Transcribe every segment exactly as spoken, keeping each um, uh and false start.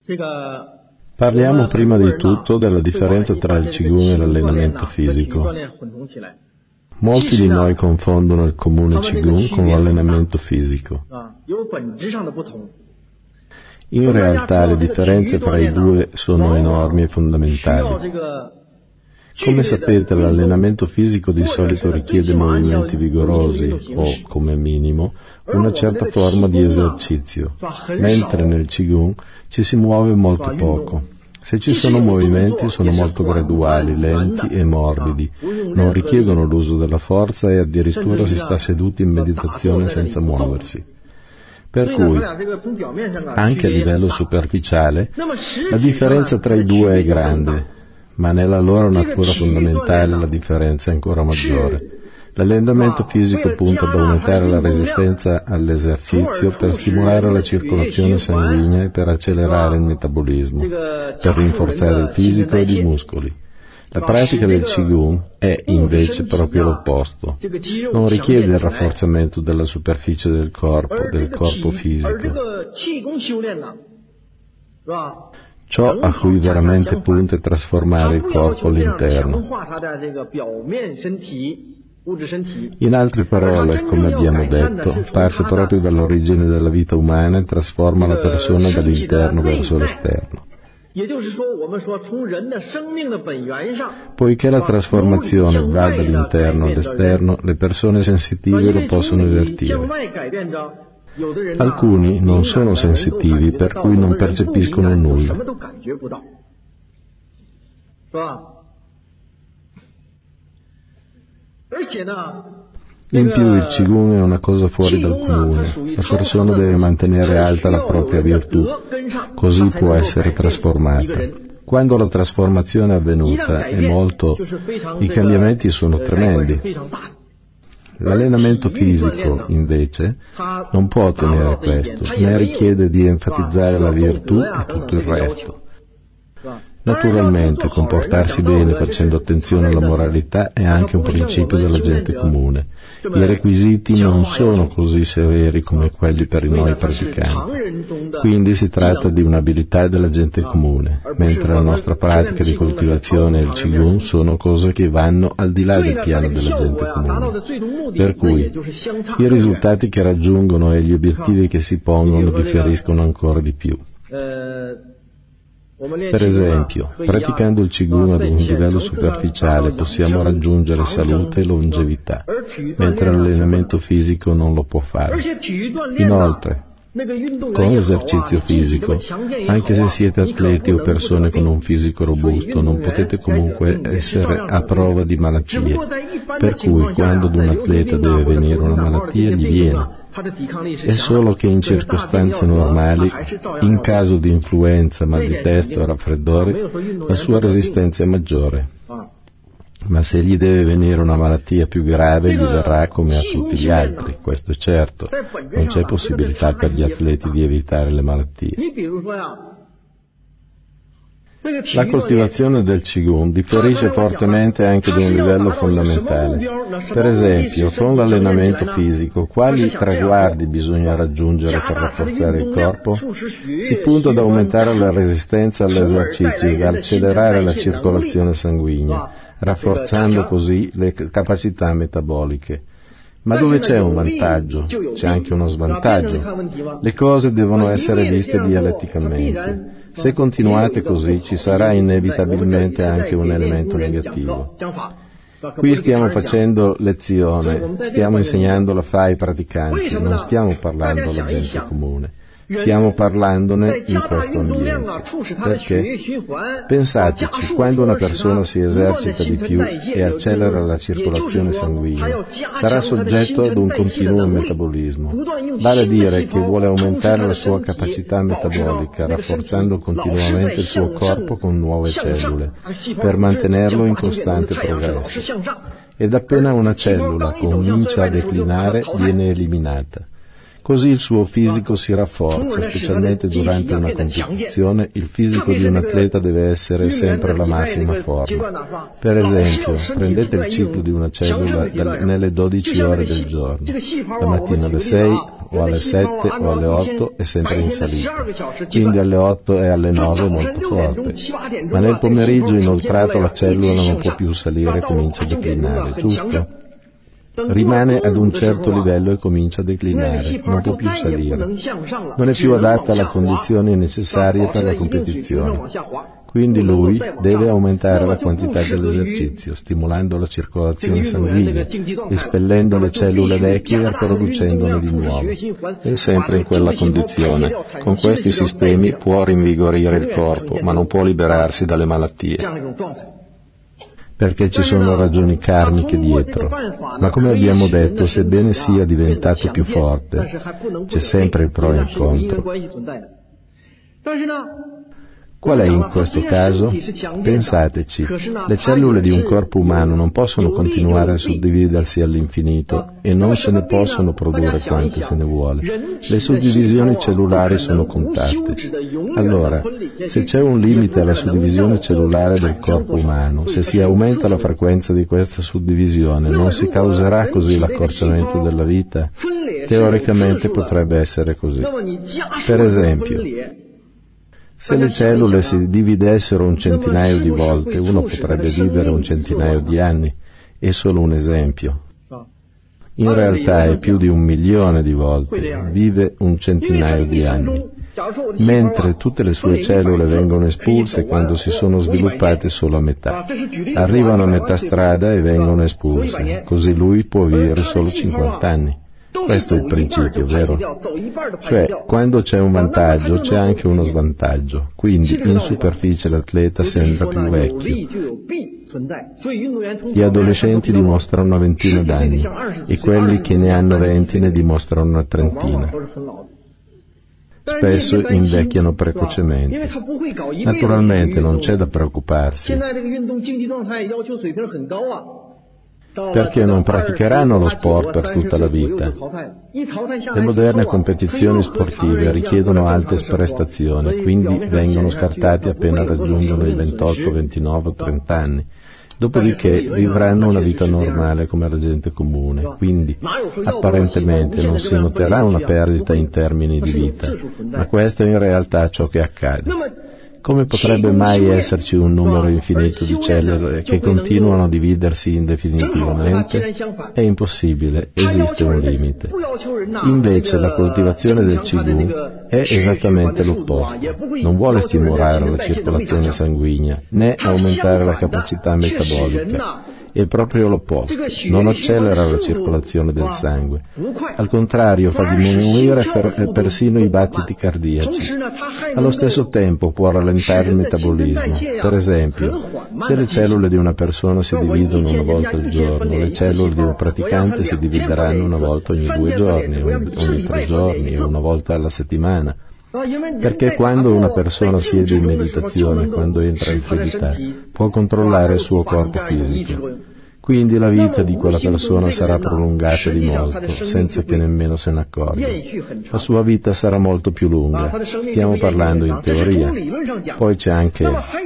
Parliamo prima di tutto della differenza tra il Qigong e l'allenamento fisico. Molti di noi confondono il comune Qigong con l'allenamento fisico. In realtà le differenze fra i due sono enormi e fondamentali. Come sapete, l'allenamento fisico di solito richiede movimenti vigorosi o, come minimo, una certa forma di esercizio, mentre nel Qigong ci si muove molto poco. Se ci sono movimenti sono molto graduali, lenti e morbidi, non richiedono l'uso della forza e addirittura si sta seduti in meditazione senza muoversi. Per cui, anche a livello superficiale, la differenza tra i due è grande, ma nella loro natura fondamentale la differenza è ancora maggiore. L'allenamento fisico punta ad aumentare la resistenza all'esercizio per stimolare la circolazione sanguigna e per accelerare il metabolismo, per rinforzare il fisico ed i muscoli. La pratica del Qigong è invece proprio l'opposto. Non richiede il rafforzamento della superficie del corpo, del corpo fisico. Ciò a cui veramente punta è trasformare il corpo all'interno. In altre parole, come abbiamo detto, parte proprio dall'origine della vita umana e trasforma la persona dall'interno verso l'esterno. Poiché la trasformazione va dall'interno all'esterno, le persone sensitive lo possono avvertire. Alcuni non sono sensitivi, per cui non percepiscono nulla. In più il Qigong è una cosa fuori dal comune. La persona deve mantenere alta la propria virtù, così può essere trasformata. Quando la trasformazione è avvenuta è molto, i cambiamenti sono tremendi. L'allenamento fisico, invece, non può ottenere questo, né richiede di enfatizzare la virtù e tutto il resto. Naturalmente, comportarsi bene facendo attenzione alla moralità è anche un principio della gente comune. I requisiti non sono così severi come quelli per noi praticanti. Quindi si tratta di un'abilità della gente comune, mentre la nostra pratica di coltivazione e il Qigong sono cose che vanno al di là del piano della gente comune. Per cui i risultati che raggiungono e gli obiettivi che si pongono differiscono ancora di più. Per esempio, praticando il Qigong ad un livello superficiale possiamo raggiungere salute e longevità, mentre l'allenamento fisico non lo può fare. Inoltre, con l'esercizio fisico, anche se siete atleti o persone con un fisico robusto, non potete comunque essere a prova di malattie, per cui quando ad un atleta deve venire una malattia gli viene. È solo che in circostanze normali, in caso di influenza, mal di testa o raffreddore, la sua resistenza è maggiore. Ma se gli deve venire una malattia più grave, gli verrà come a tutti gli altri, questo è certo. Non c'è possibilità per gli atleti di evitare le malattie. La coltivazione del Qigong differisce fortemente anche ad un livello fondamentale. Per esempio, con l'allenamento fisico, quali traguardi bisogna raggiungere per rafforzare il corpo? Si punta ad aumentare la resistenza all'esercizio e ad accelerare la circolazione sanguigna, rafforzando così le capacità metaboliche. Ma dove c'è un vantaggio, c'è anche uno svantaggio. Le cose devono essere viste dialetticamente. Se continuate così ci sarà inevitabilmente anche un elemento negativo. Qui stiamo facendo lezione, stiamo insegnando la F A ai praticanti, non stiamo parlando alla gente comune. Stiamo parlandone in questo ambiente. Perché? Pensateci, quando una persona si esercita di più e accelera la circolazione sanguigna, sarà soggetto ad un continuo metabolismo. Vale a dire che vuole aumentare la sua capacità metabolica, rafforzando continuamente il suo corpo con nuove cellule, per mantenerlo in costante progresso. Ed appena una cellula comincia a declinare, viene eliminata. Così il suo fisico si rafforza, specialmente durante una competizione. Il fisico di un atleta deve essere sempre la massima forma. Per esempio, prendete il ciclo di una cellula nelle dodici ore del giorno. La mattina alle sei, o alle sette, o alle otto è sempre in salita. Quindi alle otto e alle nove è molto forte. Ma nel pomeriggio inoltrato la cellula non può più salire e comincia a declinare, giusto? Rimane ad un certo livello e comincia a declinare, non può più salire. Non è più adatta alle condizioni necessarie per la competizione. Quindi lui deve aumentare la quantità dell'esercizio, stimolando la circolazione sanguigna, espellendo le cellule vecchie e producendone di nuove. È sempre in quella condizione. Con questi sistemi può rinvigorire il corpo, ma non può liberarsi dalle malattie, perché ci sono ragioni karmiche dietro. Ma come abbiamo detto, sebbene sia diventato più forte, c'è sempre il pro e il contro. Qual è in questo caso? Pensateci, le cellule di un corpo umano non possono continuare a suddividersi all'infinito e non se ne possono produrre quante se ne vuole. Le suddivisioni cellulari sono contate. Allora, se c'è un limite alla suddivisione cellulare del corpo umano, se si aumenta la frequenza di questa suddivisione, non si causerà così l'accorciamento della vita? Teoricamente potrebbe essere così. Per esempio, se le cellule si dividessero un centinaio di volte, uno potrebbe vivere un centinaio di anni. È solo un esempio. In realtà è più di un milione di volte, vive un centinaio di anni. Mentre tutte le sue cellule vengono espulse quando si sono sviluppate solo a metà. Arrivano a metà strada e vengono espulse, così lui può vivere solo cinquanta anni. Questo è il principio, vero? Cioè, quando c'è un vantaggio, c'è anche uno svantaggio. Quindi, in superficie l'atleta sembra più vecchio. Gli adolescenti dimostrano una ventina d'anni e quelli che ne hanno venti ne dimostrano una trentina. Spesso invecchiano precocemente. Naturalmente non c'è da preoccuparsi, perché non praticheranno lo sport per tutta la vita. Le moderne competizioni sportive richiedono alte prestazioni, quindi vengono scartati appena raggiungono i ventotto, ventinove o trenta anni. Dopodiché vivranno una vita normale come la gente comune, quindi apparentemente non si noterà una perdita in termini di vita, ma questo è in realtà ciò che accade. Come potrebbe mai esserci un numero infinito di cellule che continuano a dividersi indefinitivamente? È impossibile, esiste un limite. Invece la coltivazione del Qigong è esattamente l'opposto. Non vuole stimolare la circolazione sanguigna, né aumentare la capacità metabolica. È proprio l'opposto, non accelera la circolazione del sangue. Al contrario, fa diminuire per, persino i battiti cardiaci. Allo stesso tempo può rallentare il metabolismo. Per esempio, se le cellule di una persona si dividono una volta al giorno, le cellule di un praticante si divideranno una volta ogni due giorni, ogni tre giorni o una volta alla settimana. Perché quando una persona siede in meditazione, quando entra in quietà, può controllare il suo corpo fisico. Quindi la vita di quella persona sarà prolungata di molto, senza che nemmeno se ne accorga. La sua vita sarà molto più lunga. Stiamo parlando in teoria. Poi c'è anche,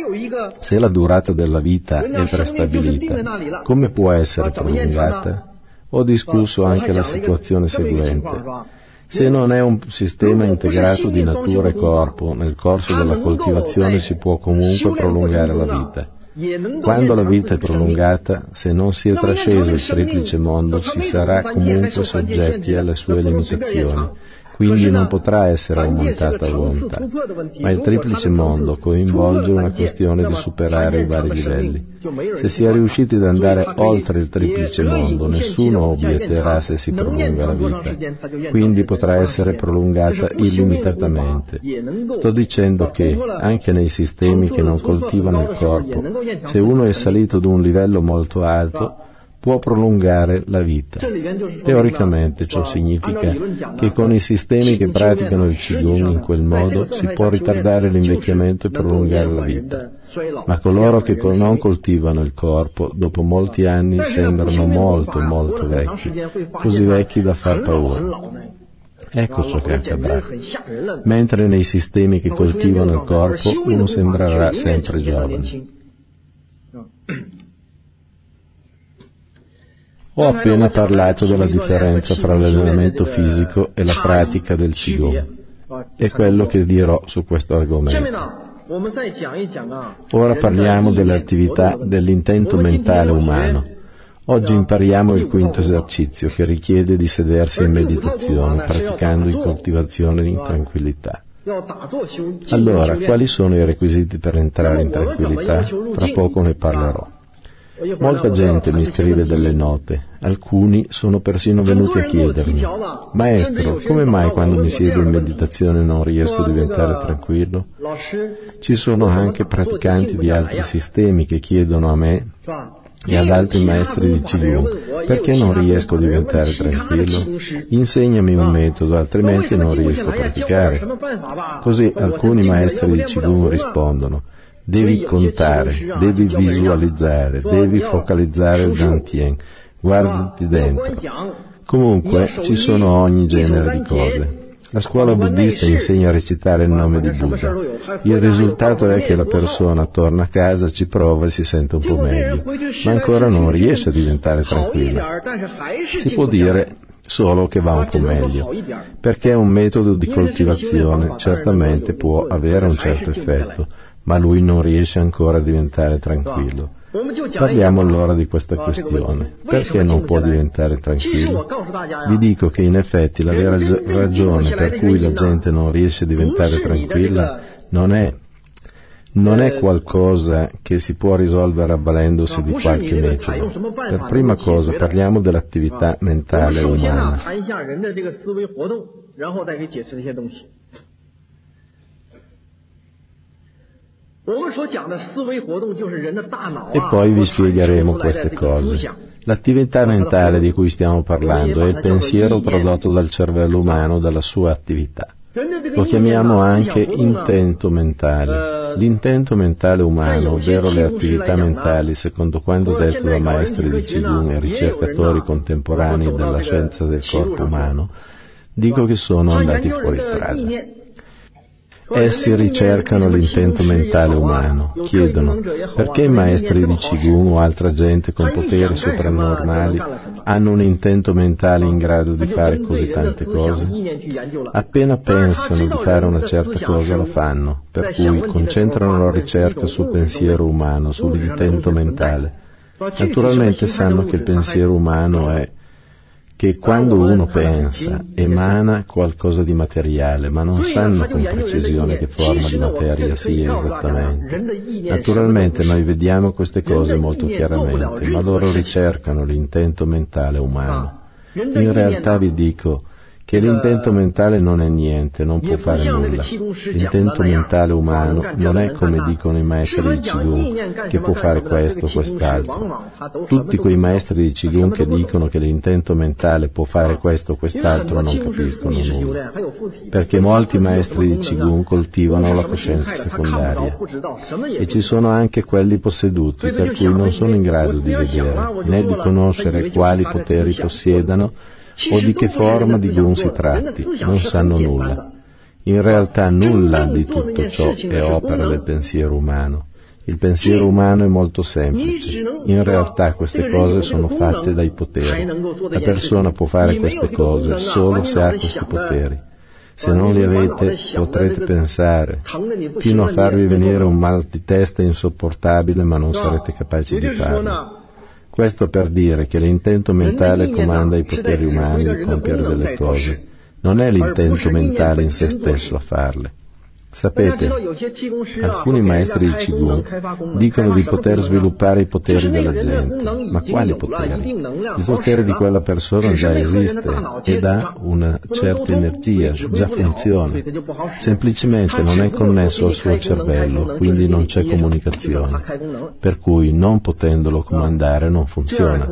se la durata della vita è prestabilita, come può essere prolungata? Ho discusso anche la situazione seguente. Se non è un sistema integrato di natura e corpo, nel corso della coltivazione si può comunque prolungare la vita. Quando la vita è prolungata, se non si è trasceso il triplice mondo, si sarà comunque soggetti alle sue limitazioni, quindi non potrà essere aumentata a volontà. Ma il triplice mondo coinvolge una questione di superare i vari livelli. Se si è riusciti ad andare oltre il triplice mondo, nessuno obietterà se si prolunga la vita, quindi potrà essere prolungata illimitatamente. Sto dicendo che, anche nei sistemi che non coltivano il corpo, se uno è salito ad un livello molto alto, può prolungare la vita. Teoricamente ciò significa che con i sistemi che praticano il Qigong in quel modo si può ritardare l'invecchiamento e prolungare la vita. Ma coloro che non coltivano il corpo, dopo molti anni sembrano molto molto vecchi, così vecchi da far paura. Ecco ciò che accadrà. Mentre nei sistemi che coltivano il corpo uno sembrerà sempre giovane. Ho appena parlato della differenza fra l'allenamento fisico e la pratica del Qigong. È quello che dirò su questo argomento. Ora parliamo dell'attività dell'intento mentale umano. Oggi impariamo il quinto esercizio, che richiede di sedersi in meditazione, praticando in coltivazione in tranquillità. Allora, quali sono i requisiti per entrare in tranquillità? Fra poco ne parlerò. Molta gente mi scrive delle note, alcuni sono persino venuti a chiedermi: maestro, come mai quando mi siedo in meditazione non riesco a diventare tranquillo? Ci sono anche praticanti di altri sistemi che chiedono a me e ad altri maestri di Qigong: perché non riesco a diventare tranquillo? Insegnami un metodo, altrimenti non riesco a praticare. Così alcuni maestri di Qigong rispondono: devi contare, devi visualizzare, devi focalizzare il Dantian, guardati dentro. Comunque ci sono ogni genere di cose. La scuola buddista insegna a recitare il nome di Buddha. Il risultato è che la persona torna a casa, ci prova e si sente un po' meglio, ma ancora non riesce a diventare tranquilla. Si può dire solo che va un po' meglio, perché un metodo di coltivazione certamente può avere un certo effetto, ma lui non riesce ancora a diventare tranquillo. Parliamo allora di questa questione. Perché non può diventare tranquillo? Vi dico che in effetti la vera ragione per cui la gente non riesce a diventare tranquilla non è, non è qualcosa che si può risolvere avvalendosi di qualche metodo. Per prima cosa parliamo dell'attività mentale umana. E poi vi spiegheremo queste cose. L'attività mentale di cui stiamo parlando è il pensiero prodotto dal cervello umano dalla sua attività. Lo chiamiamo anche intento mentale. L'intento mentale umano, ovvero le attività mentali, secondo quanto detto da maestri di Qigong e ricercatori contemporanei della scienza del corpo umano, dico che sono andati fuori strada. Essi ricercano l'intento mentale umano, chiedono: perché i maestri di Qigong o altra gente con poteri soprannormali hanno un intento mentale in grado di fare così tante cose? Appena pensano di fare una certa cosa la fanno, per cui concentrano la ricerca sul pensiero umano, sull'intento mentale. Naturalmente sanno che il pensiero umano è che quando uno pensa emana qualcosa di materiale, ma non sanno con precisione che forma di materia sia esattamente. Naturalmente noi vediamo queste cose molto chiaramente, ma loro ricercano l'intento mentale umano. In realtà vi dico che l'intento mentale non è niente, non può fare nulla. L'intento mentale umano non è, come dicono i maestri di Qigong, che può fare questo o quest'altro. Tutti quei maestri di Qigong che dicono che l'intento mentale può fare questo o quest'altro non capiscono nulla, perché molti maestri di Qigong coltivano la coscienza secondaria, e ci sono anche quelli posseduti, per cui non sono in grado di vedere, né di conoscere quali poteri possiedano o di che forma di Gun si tratti, non sanno nulla. In realtà nulla di tutto ciò è opera del pensiero umano. Il pensiero umano è molto semplice. In realtà queste cose sono fatte dai poteri. La persona può fare queste cose solo se ha questi poteri. Se non li avete, potrete pensare, fino a farvi venire un mal di testa insopportabile, ma non sarete capaci di farlo. Questo per dire che l'intento mentale comanda i poteri umani di compiere delle cose. Non è l'intento mentale in se stesso a farle. Sapete, alcuni maestri di Qigong dicono di poter sviluppare i poteri della gente. Ma quali poteri? Il potere di quella persona già esiste ed ha una certa energia, già funziona. Semplicemente non è connesso al suo cervello, quindi non c'è comunicazione. Per cui, non potendolo comandare, non funziona.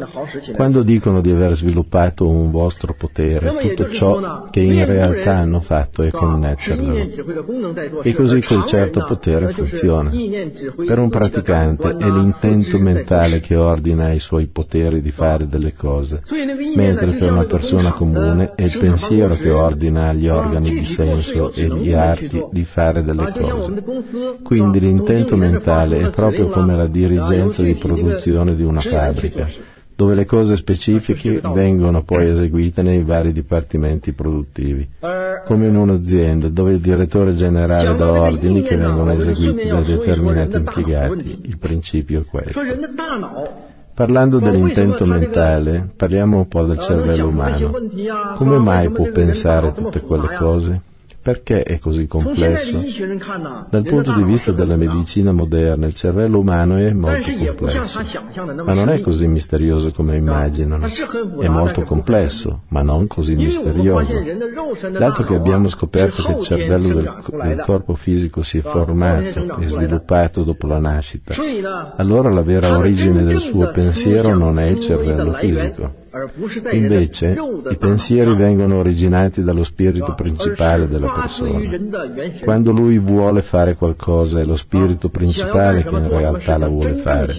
Quando dicono di aver sviluppato un vostro potere, tutto ciò che in realtà hanno fatto è connetterlo. E così quel certo potere funziona. Per un praticante è l'intento mentale che ordina ai suoi poteri di fare delle cose, mentre per una persona comune è il pensiero che ordina agli organi di senso e agli arti di fare delle cose. Quindi l'intento mentale è proprio come la dirigenza di produzione di una fabbrica, dove le cose specifiche vengono poi eseguite nei vari dipartimenti produttivi, come in un'azienda dove il direttore generale dà ordini che vengono eseguiti da determinati impiegati. Il principio è questo. Parlando dell'intento mentale, parliamo un po' del cervello umano. Come mai può pensare tutte quelle cose? Perché è così complesso? Dal punto di vista della medicina moderna, il cervello umano è molto complesso, ma non è così misterioso come immaginano. È molto complesso, ma non così misterioso. Dato che abbiamo scoperto che il cervello del, del corpo fisico si è formato e sviluppato dopo la nascita, allora la vera origine del suo pensiero non è il cervello fisico. Invece, i pensieri vengono originati dallo spirito principale della persona. Quando lui vuole fare qualcosa, è lo spirito principale che in realtà la vuole fare.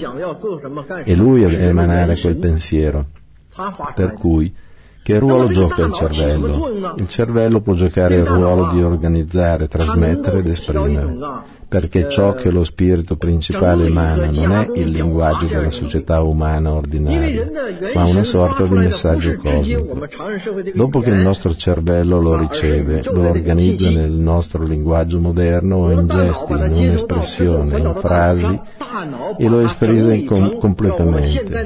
È lui ad emanare quel pensiero. Per cui, che ruolo gioca il cervello? Il cervello può giocare il ruolo di organizzare, trasmettere ed esprimere. Perché ciò che lo spirito principale emana non è il linguaggio della società umana ordinaria, ma una sorta di messaggio cosmico. Dopo che il nostro cervello lo riceve, lo organizza nel nostro linguaggio moderno o in gesti, in un'espressione, in frasi, e lo esprime com- completamente.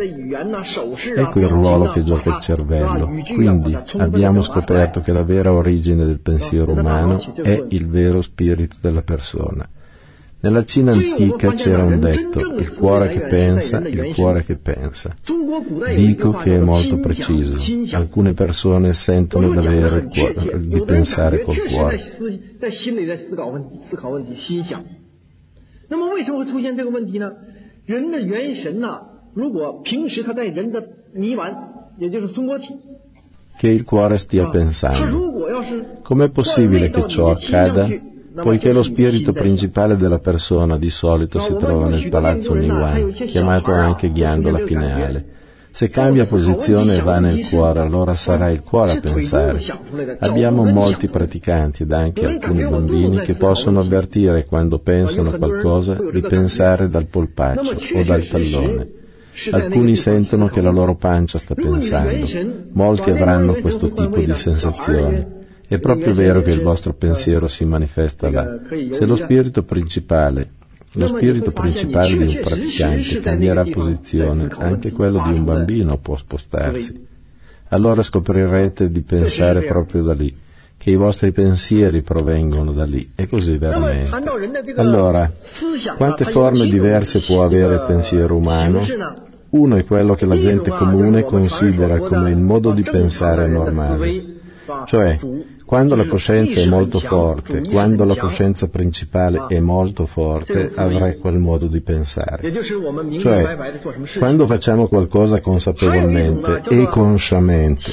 Ecco il ruolo che gioca il cervello. Quindi abbiamo scoperto che la vera origine del pensiero umano è il vero spirito della persona. Nella Cina antica c'era un detto, il cuore che pensa, il cuore che pensa. Dico che è molto preciso. Alcune persone sentono d'avere il cuore, di pensare col cuore. Che il cuore stia pensando. Com'è possibile che ciò accada? Poiché lo spirito principale della persona di solito si trova nel palazzo Niwan, chiamato anche ghiandola pineale. Se cambia posizione e va nel cuore, allora sarà il cuore a pensare. Abbiamo molti praticanti ed anche alcuni bambini che possono avvertire quando pensano qualcosa di pensare dal polpaccio o dal tallone. Alcuni sentono che la loro pancia sta pensando. Molti avranno questo tipo di sensazioni. È proprio vero che il vostro pensiero si manifesta là. Se lo spirito principale, lo spirito principale di un praticante cambierà posizione, anche quello di un bambino può spostarsi. Allora scoprirete di pensare proprio da lì, che i vostri pensieri provengono da lì, e così veramente. Allora, quante forme diverse può avere il pensiero umano? Uno è quello che la gente comune considera come il modo di pensare normale. Cioè, quando la coscienza è molto forte, quando la coscienza principale è molto forte, avrai quel modo di pensare. Cioè, quando facciamo qualcosa consapevolmente e consciamente.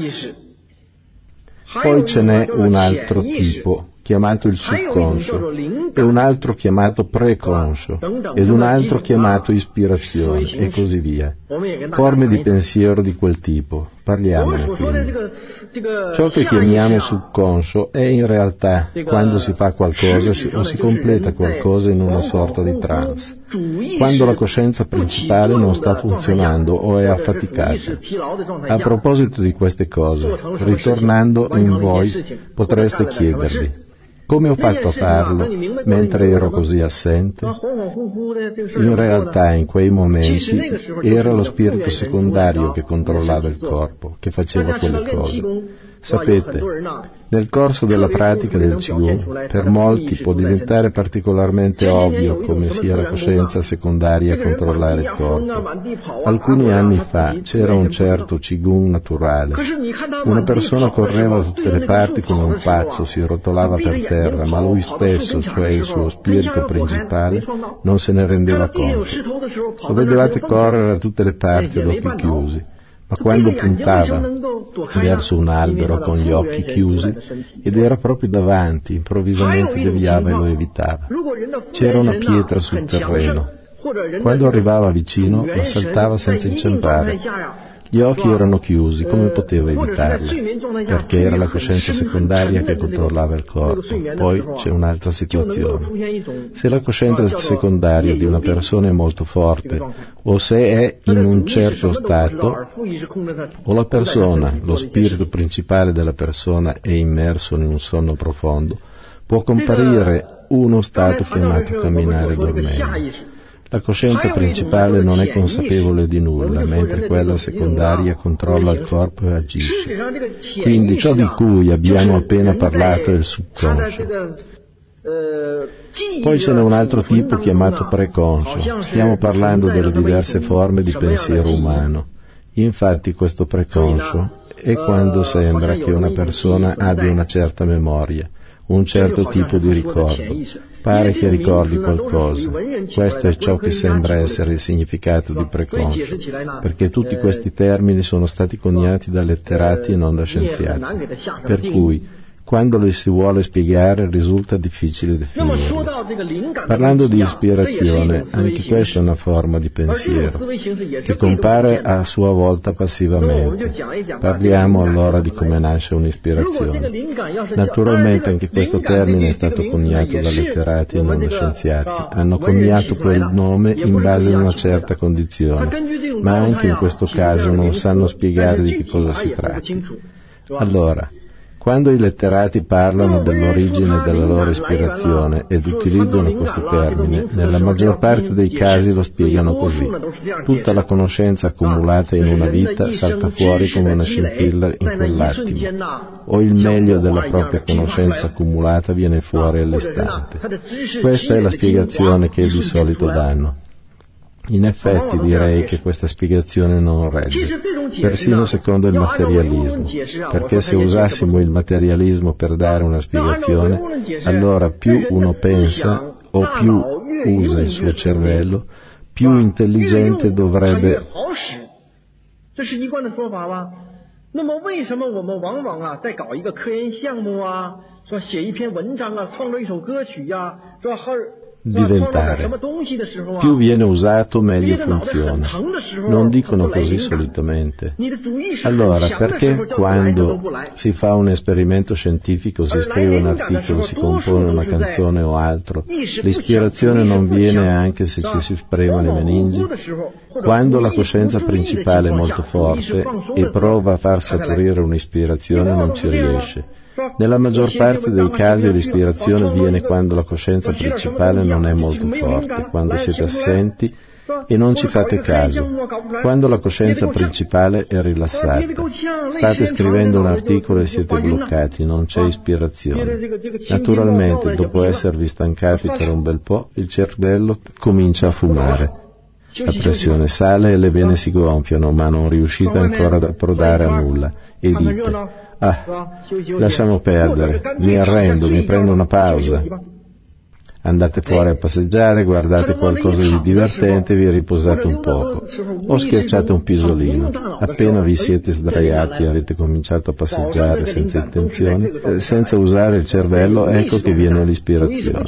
Poi ce n'è un altro tipo, chiamato il subconscio, e un altro chiamato preconscio, ed un altro chiamato ispirazione, e così via. Forme di pensiero di quel tipo. Parliamone quindi. Ciò che chiamiamo subconscio è in realtà quando si fa qualcosa o si completa qualcosa in una sorta di trance, quando la coscienza principale non sta funzionando o è affaticata. A proposito di queste cose, ritornando in voi, potreste chiedervi: come ho fatto a farlo mentre ero così assente? In realtà in quei momenti era lo spirito secondario che controllava il corpo, che faceva quelle cose. Sapete, nel corso della pratica del Qigong, per molti può diventare particolarmente ovvio come sia la coscienza secondaria a controllare il corpo. Alcuni anni fa c'era un certo Qigong naturale. Una persona correva da tutte le parti come un pazzo, si rotolava per terra, ma lui stesso, cioè il suo spirito principale, non se ne rendeva conto. Lo vedevate correre da tutte le parti ad occhi chiusi. ma quando puntava verso un albero con gli occhi chiusi ed era proprio davanti, improvvisamente deviava e lo evitava. C'era una pietra sul terreno. Quando arrivava vicino, la saltava senza inciampare. Gli occhi erano chiusi, come poteva evitarla? Perché era la coscienza secondaria che controllava il corpo. Poi c'è un'altra situazione. Se la coscienza secondaria di una persona è molto forte, o se è in un certo stato, o la persona, lo spirito principale della persona è immerso in un sonno profondo, può comparire uno stato chiamato camminare dormendo. La coscienza principale non è consapevole di nulla, mentre quella secondaria controlla il corpo e agisce. Quindi ciò di cui abbiamo appena parlato è il subconscio. Poi ce n'è un altro tipo chiamato preconscio. Stiamo parlando delle diverse forme di pensiero umano. Infatti questo preconscio è quando sembra che una persona abbia una certa memoria, un certo tipo di ricordo. Pare che ricordi qualcosa. Questo è ciò che sembra essere il significato di preconscio, perché tutti questi termini sono stati coniati da letterati e non da scienziati. Per cui, quando li si vuole spiegare, risulta difficile definirli. Parlando di ispirazione, anche questa è una forma di pensiero, che compare a sua volta passivamente. Parliamo allora di come nasce un'ispirazione. Naturalmente anche questo termine è stato coniato da letterati e non da scienziati. Hanno coniato quel nome in base a una certa condizione, ma anche in questo caso non sanno spiegare di che cosa si tratti. Allora, quando i letterati parlano dell'origine della loro ispirazione ed utilizzano questo termine, nella maggior parte dei casi lo spiegano così. Tutta la conoscenza accumulata in una vita salta fuori come una scintilla in quell'attimo, o il meglio della propria conoscenza accumulata viene fuori all'istante. Questa è la spiegazione che di solito danno. In effetti direi che questa spiegazione non regge, persino secondo il materialismo, perché se usassimo il materialismo per dare una spiegazione, allora più uno pensa o più usa il suo cervello, più intelligente dovrebbe. Diventare. Più viene usato, meglio funziona. Non dicono così solitamente. Allora, perché quando si fa un esperimento scientifico, si scrive un articolo, si compone una canzone o altro, l'ispirazione non viene anche se ci si spremono i meningi? Quando la coscienza principale è molto forte e prova a far scaturire un'ispirazione, non ci riesce. Nella maggior parte dei casi l'ispirazione viene quando la coscienza principale non è molto forte, quando siete assenti e non ci fate caso, quando la coscienza principale è rilassata. State scrivendo un articolo e siete bloccati, non c'è ispirazione. Naturalmente, dopo esservi stancati per un bel po', il cervello comincia a fumare. La pressione sale e le vene si gonfiano, ma non riuscite ancora ad approdare a nulla e dite: ah, lasciamo perdere, mi arrendo, mi prendo una pausa. Andate fuori a passeggiare, guardate qualcosa di divertente e vi riposate un poco. O schiacciate un pisolino. Appena vi siete sdraiati e avete cominciato a passeggiare senza intenzione, eh, senza usare il cervello, ecco che viene l'ispirazione.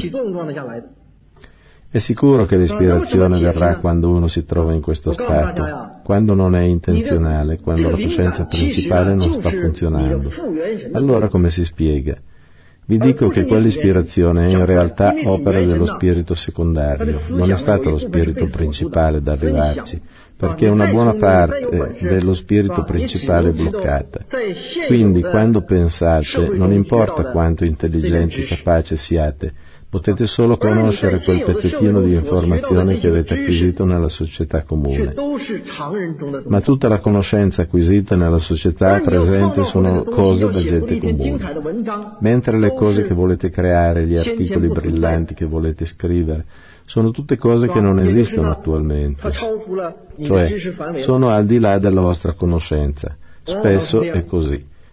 È sicuro che l'ispirazione verrà quando uno si trova in questo stato, quando non è intenzionale, quando la coscienza principale non sta funzionando. Allora come si spiega? Vi dico che quell'ispirazione è in realtà opera dello spirito secondario, non è stato lo spirito principale ad arrivarci, perché una buona parte dello spirito principale è bloccata. Quindi quando pensate, non importa quanto intelligenti e capaci siate, potete solo conoscere quel pezzettino di informazione che avete acquisito nella società comune. Ma tutta la conoscenza acquisita nella società presente sono cose da gente comune. Mentre le cose che volete creare, gli articoli brillanti che volete scrivere, sono tutte cose che non esistono attualmente. Cioè, sono al di là della vostra conoscenza. Spesso è così.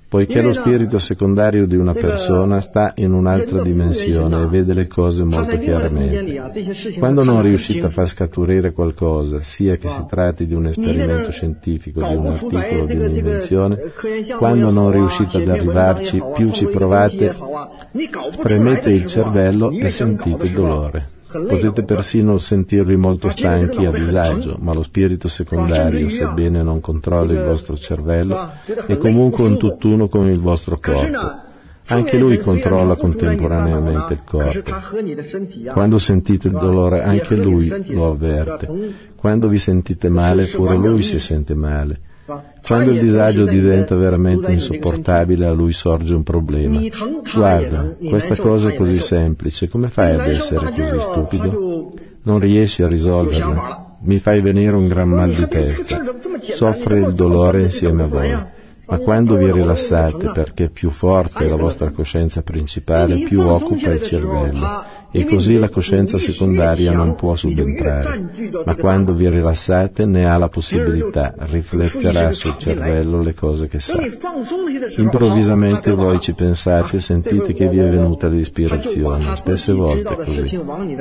poiché lo spirito secondario di una persona sta in un'altra dimensione e vede le cose molto chiaramente. Quando non riuscite a far scaturire qualcosa, sia che si tratti di un esperimento scientifico, di un articolo, di un'invenzione, quando non riuscite ad arrivarci, più ci provate, spremete il cervello e sentite dolore. Potete persino sentirvi molto stanchi e a disagio, ma lo spirito secondario, sebbene non controlli il vostro cervello, è comunque un tutt'uno con il vostro corpo. Anche lui controlla contemporaneamente il corpo. Quando sentite il dolore, anche lui lo avverte. Quando vi sentite male, pure lui si sente male. Quando il disagio diventa veramente insopportabile, a lui sorge un problema. Guarda, questa cosa è così semplice, come fai ad essere così stupido? Non riesci a risolverla. Mi fai venire un gran mal di testa. Soffre il dolore insieme a voi. Ma quando vi rilassate, perché più forte è la vostra coscienza principale, più occupa il cervello, e così la coscienza secondaria non può subentrare. Ma quando vi rilassate ne ha la possibilità, rifletterà sul cervello le cose che sa. Improvvisamente voi ci pensate e sentite che vi è venuta l'ispirazione, spesse volte è così.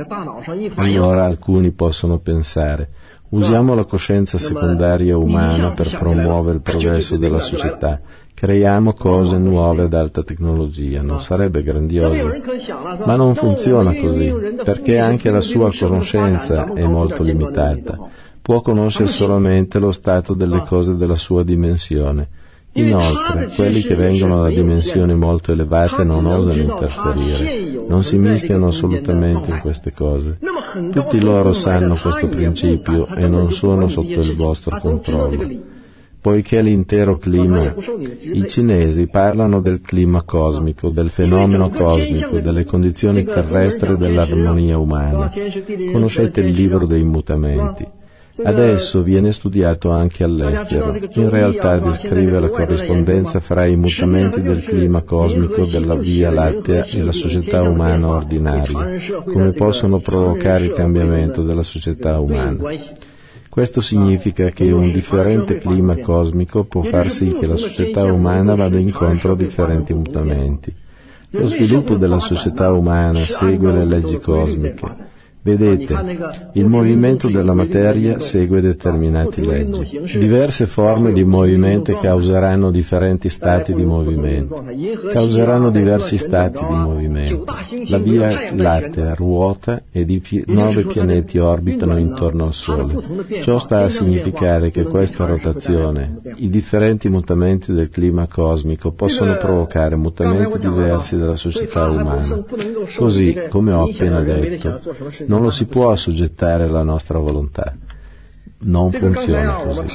Allora alcuni possono pensare: usiamo la coscienza secondaria umana per promuovere il progresso della società, creiamo cose nuove ad alta tecnologia, non sarebbe grandioso? Ma non funziona così, perché anche la sua conoscenza è molto limitata, può conoscere solamente lo stato delle cose della sua dimensione. Inoltre, quelli che vengono da dimensioni molto elevate non osano interferire, non si mischiano assolutamente in queste cose. Tutti loro sanno questo principio e non sono sotto il vostro controllo. Poiché l'intero clima, i cinesi parlano del clima cosmico, del fenomeno cosmico, delle condizioni terrestri e dell'armonia umana. Conoscete il libro dei mutamenti. Adesso viene studiato anche all'estero. In realtà descrive la corrispondenza fra i mutamenti del clima cosmico della Via Lattea e la società umana ordinaria, come possono provocare il cambiamento della società umana. Questo significa che un differente clima cosmico può far sì che la società umana vada incontro a differenti mutamenti. Lo sviluppo della società umana segue le leggi cosmiche. Vedete, il movimento della materia segue determinate leggi. Diverse forme di movimento causeranno differenti stati di movimento, causeranno diversi stati di movimento. La Via Lattea ruota e i nove pianeti orbitano intorno al Sole. Ciò sta a significare che questa rotazione, i differenti mutamenti del clima cosmico possono provocare mutamenti diversi della società umana. Così, come ho appena detto, non lo si può assoggettare alla nostra volontà. Non funziona così.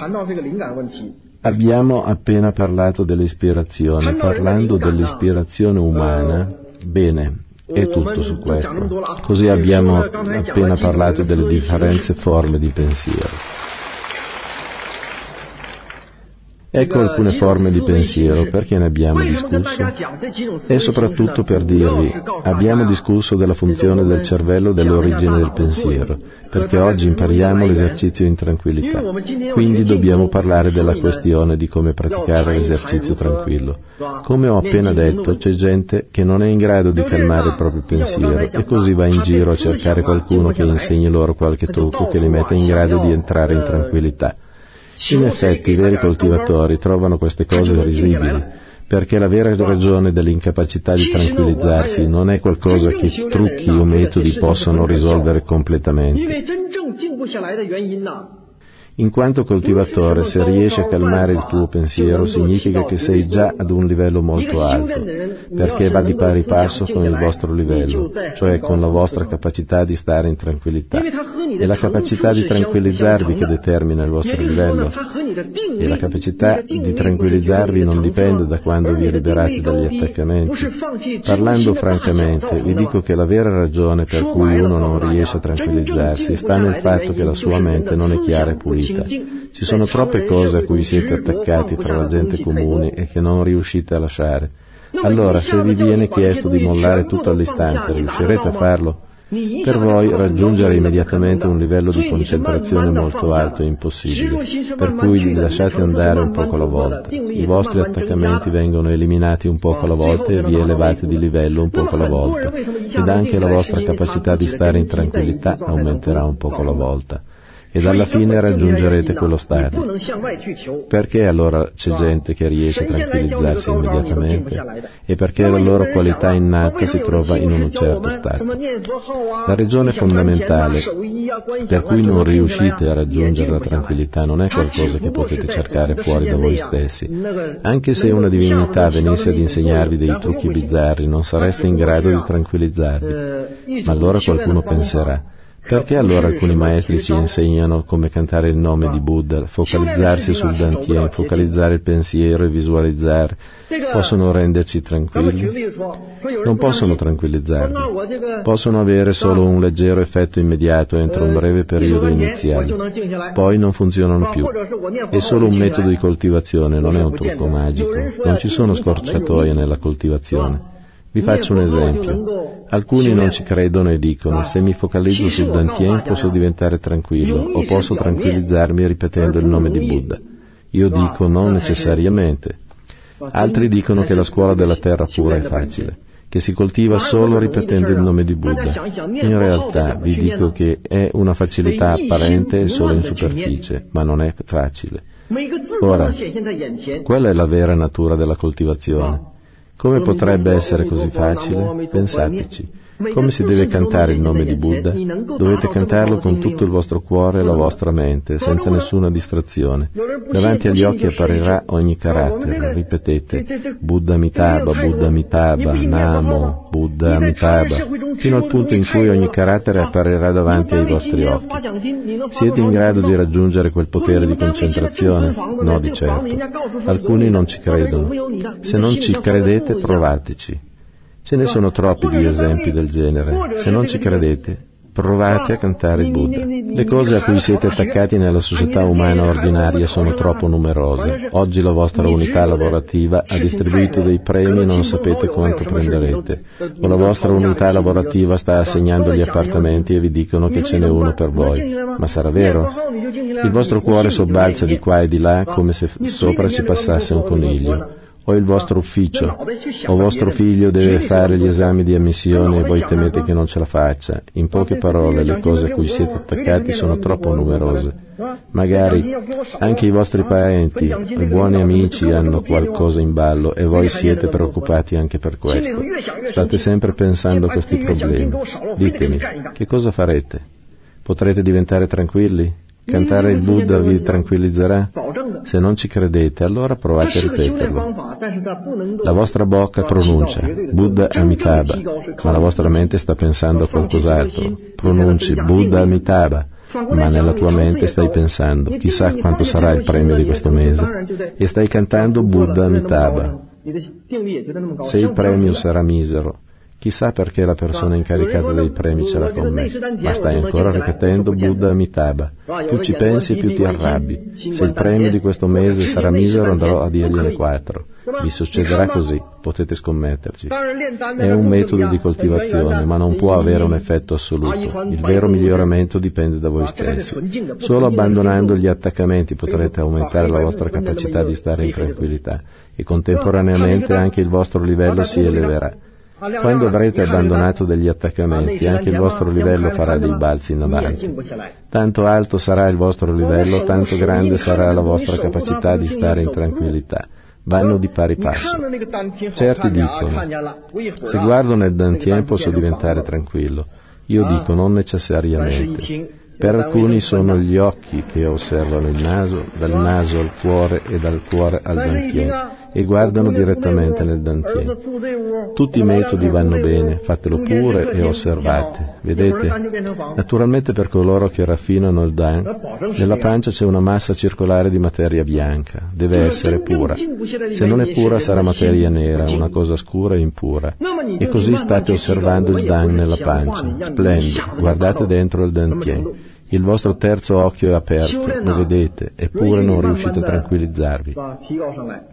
Abbiamo appena parlato dell'ispirazione. Parlando dell'ispirazione umana, bene, è tutto su questo. Così abbiamo appena parlato delle differenti forme di pensiero. Ecco alcune forme di pensiero, perché ne abbiamo discusso? E soprattutto per dirvi, abbiamo discusso della funzione del cervello, dell'origine del pensiero, perché oggi impariamo l'esercizio in tranquillità. Quindi dobbiamo parlare della questione di come praticare l'esercizio tranquillo. Come ho appena detto, c'è gente che non è in grado di calmare il proprio pensiero e così va in giro a cercare qualcuno che insegni loro qualche trucco che li metta in grado di entrare in tranquillità. In effetti i veri coltivatori trovano queste cose risibili, perché la vera ragione dell'incapacità di tranquillizzarsi non è qualcosa che trucchi o metodi possano risolvere completamente. In quanto coltivatore, se riesci a calmare il tuo pensiero, significa che sei già ad un livello molto alto, perché va di pari passo con il vostro livello, cioè con la vostra capacità di stare in tranquillità. È la capacità di tranquillizzarvi che determina il vostro livello, e la capacità di tranquillizzarvi non dipende da quando vi liberate dagli attaccamenti. Parlando francamente, vi dico che la vera ragione per cui uno non riesce a tranquillizzarsi sta nel fatto che la sua mente non è chiara e pulita. Ci sono troppe cose a cui siete attaccati fra la gente comune e che non riuscite a lasciare. Allora, se vi viene chiesto di mollare tutto all'istante, riuscirete a farlo? Per voi raggiungere immediatamente un livello di concentrazione molto alto è impossibile, per cui li lasciate andare un poco alla volta. I vostri attaccamenti vengono eliminati un poco alla volta e vi elevate di livello un poco alla volta, ed anche la vostra capacità di stare in tranquillità aumenterà un poco alla volta. Ed alla fine raggiungerete quello stato. Perché allora c'è gente che riesce a tranquillizzarsi immediatamente? E perché la loro qualità innata si trova in un certo stato. La ragione fondamentale per cui non riuscite a raggiungere la tranquillità non è qualcosa che potete cercare fuori da voi stessi. Anche se una divinità venisse ad insegnarvi dei trucchi bizzarri, non sareste in grado di tranquillizzarvi. Ma allora qualcuno penserà: perché allora alcuni maestri ci insegnano come cantare il nome di Buddha, focalizzarsi sul Dantien, focalizzare il pensiero e visualizzare? Possono renderci tranquilli? Non possono tranquillizzarvi. Possono avere solo un leggero effetto immediato entro un breve periodo iniziale. Poi non funzionano più. È solo un metodo di coltivazione, non è un trucco magico. Non ci sono scorciatoie nella coltivazione. Vi faccio un esempio. Alcuni non ci credono e dicono: se mi focalizzo sul Dantien posso diventare tranquillo, o posso tranquillizzarmi ripetendo il nome di Buddha. Io dico: non necessariamente. Altri dicono che la scuola della terra pura è facile, che si coltiva solo ripetendo il nome di Buddha. In realtà vi dico che è una facilità apparente e solo in superficie, ma non è facile. Ora, qual è la vera natura della coltivazione? Come potrebbe essere così facile? Pensateci. Come si deve cantare il nome di Buddha? Dovete cantarlo con tutto il vostro cuore e la vostra mente, senza nessuna distrazione. Davanti agli occhi apparirà ogni carattere. Ripetete: Buddha Amitabha, Buddha Amitabha, Namo, Buddha Amitabha, fino al punto in cui ogni carattere apparirà davanti ai vostri occhi. Siete in grado di raggiungere quel potere di concentrazione? No, di certo. Alcuni non ci credono. Se non ci credete, provateci. Ce ne sono troppi di esempi del genere. Se non ci credete, provate a cantare il Buddha. Le cose a cui siete attaccati nella società umana ordinaria sono troppo numerose. Oggi la vostra unità lavorativa ha distribuito dei premi e non sapete quanto prenderete. O la vostra unità lavorativa sta assegnando gli appartamenti e vi dicono che ce n'è uno per voi. Ma sarà vero? Il vostro cuore sobbalza di qua e di là come se sopra ci passasse un coniglio. O il vostro ufficio, o vostro figlio deve fare gli esami di ammissione e voi temete che non ce la faccia. In poche parole, le cose a cui siete attaccati sono troppo numerose. Magari anche i vostri parenti e buoni amici hanno qualcosa in ballo e voi siete preoccupati anche per questo. State sempre pensando a questi problemi. Ditemi, che cosa farete? Potrete diventare tranquilli? Cantare il Buddha vi tranquillizzerà? Se non ci credete, allora provate a ripeterlo. La vostra bocca pronuncia Buddha Amitabha, ma la vostra mente sta pensando a qualcos'altro. Pronunci Buddha Amitabha, ma nella tua mente stai pensando: chissà quanto sarà il premio di questo mese, e stai cantando Buddha Amitabha. Se il premio sarà misero, chissà perché la persona incaricata dei premi ce l'ha con me, ma stai ancora ripetendo Buddha Amitabha. Più ci pensi e più ti arrabbi. Se il premio di questo mese sarà misero, andrò a dirgliene quattro. Vi succederà così, potete scommetterci. È un metodo di coltivazione, ma non può avere un effetto assoluto. Il vero miglioramento dipende da voi stessi. Solo abbandonando gli attaccamenti potrete aumentare la vostra capacità di stare in tranquillità e contemporaneamente anche il vostro livello si eleverà. Quando avrete abbandonato degli attaccamenti, anche il vostro livello farà dei balzi in avanti. Tanto alto sarà il vostro livello, tanto grande sarà la vostra capacità di stare in tranquillità. Vanno di pari passo. Certi dicono: se guardo nel Dantien posso diventare tranquillo. Io dico: non necessariamente. Per alcuni sono gli occhi che osservano il naso, dal naso al cuore e dal cuore al Dantien, e guardano direttamente nel Dantien. Tutti i metodi vanno bene, fatelo pure e osservate. Vedete? Naturalmente per coloro che raffinano il Dan, nella pancia c'è una massa circolare di materia bianca, deve essere pura. Se non è pura sarà materia nera, una cosa scura e impura. E così state osservando il Dan nella pancia. Splendido, guardate dentro il Dantien. Il vostro terzo occhio è aperto, lo vedete, eppure non riuscite a tranquillizzarvi.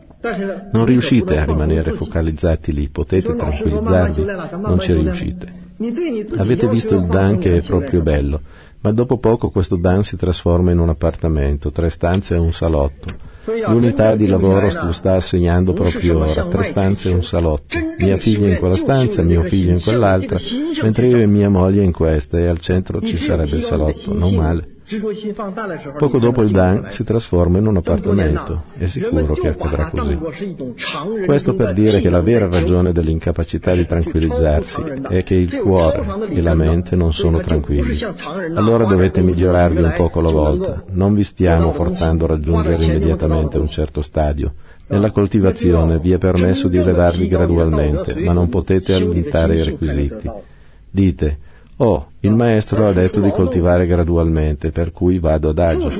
Non riuscite a rimanere focalizzati lì, potete tranquillizzarvi? Non ci riuscite. Avete visto il Dan che è proprio bello, ma dopo poco questo Dan si trasforma in un appartamento, tre stanze e un salotto. L'unità di lavoro lo sta assegnando proprio ora, tre stanze e un salotto. Mia figlia in quella stanza, mio figlio in quell'altra, mentre io e mia moglie in questa, e al centro ci sarebbe il salotto, non male. Poco dopo il Dan si trasforma in un appartamento, è sicuro che accadrà così. Questo per dire che la vera ragione dell'incapacità di tranquillizzarsi è che il cuore e la mente non sono tranquilli. Allora dovete migliorarvi un poco alla volta, non vi stiamo forzando a raggiungere immediatamente un certo stadio. Nella coltivazione vi è permesso di elevarvi gradualmente, ma non potete allentare i requisiti. Dite: oh, il maestro ha detto di coltivare gradualmente, per cui vado adagio.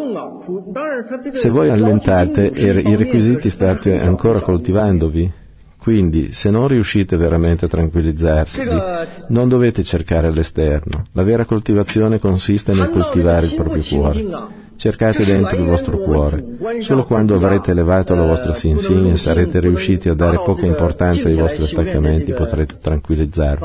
Se voi allentate e i requisiti state ancora coltivandovi, quindi se non riuscite veramente a tranquillizzarsi, non dovete cercare l'esterno. La vera coltivazione consiste nel coltivare il proprio cuore. Cercate dentro il vostro cuore. Solo quando avrete elevato la vostra Sin-Sin e sarete riusciti a dare poca importanza ai vostri attaccamenti potrete tranquillizzarvi.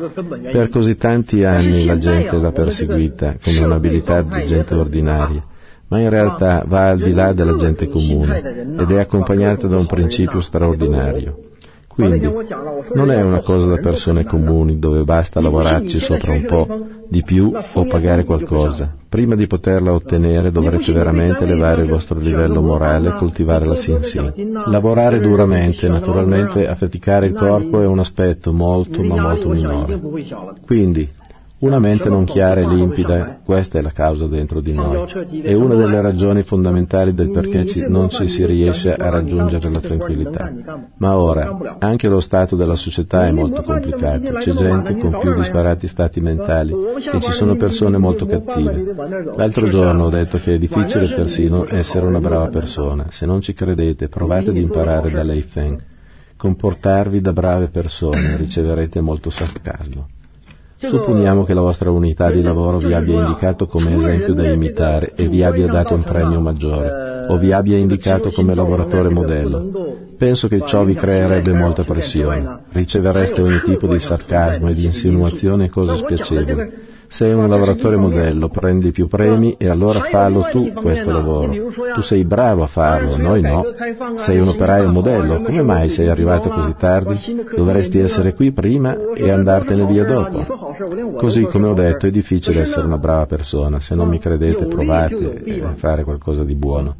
Per così tanti anni la gente l'ha perseguita come un'abilità di gente ordinaria, ma in realtà va al di là della gente comune ed è accompagnata da un principio straordinario. Quindi non è una cosa da persone comuni dove basta lavorarci sopra un po' di più o pagare qualcosa. Prima di poterla ottenere dovrete veramente elevare il vostro livello morale e coltivare la Sin-Sin. Lavorare duramente, naturalmente affaticare il corpo è un aspetto molto ma molto minore. Quindi una mente non chiara e limpida, questa è la causa dentro di noi. È una delle ragioni fondamentali del perché ci, non ci si riesce a raggiungere la tranquillità. Ma ora, anche lo stato della società è molto complicato. C'è gente con più disparati stati mentali e ci sono persone molto cattive. L'altro giorno ho detto che è difficile persino essere una brava persona. Se non ci credete, provate ad imparare da Lei Feng. Comportarvi da brave persone, riceverete molto sarcasmo. Supponiamo che la vostra unità di lavoro vi abbia indicato come esempio da imitare e vi abbia dato un premio maggiore, o vi abbia indicato come lavoratore modello. Penso che ciò vi creerebbe molta pressione. Ricevereste ogni tipo di sarcasmo e di insinuazione e cose spiacevoli. Sei un lavoratore modello, prendi più premi e allora fallo tu questo lavoro. Tu sei bravo a farlo, noi no. Sei un operaio modello, come mai sei arrivato così tardi? Dovresti essere qui prima e andartene via dopo. Così, come ho detto, è difficile essere una brava persona. Se non mi credete, provate a fare qualcosa di buono.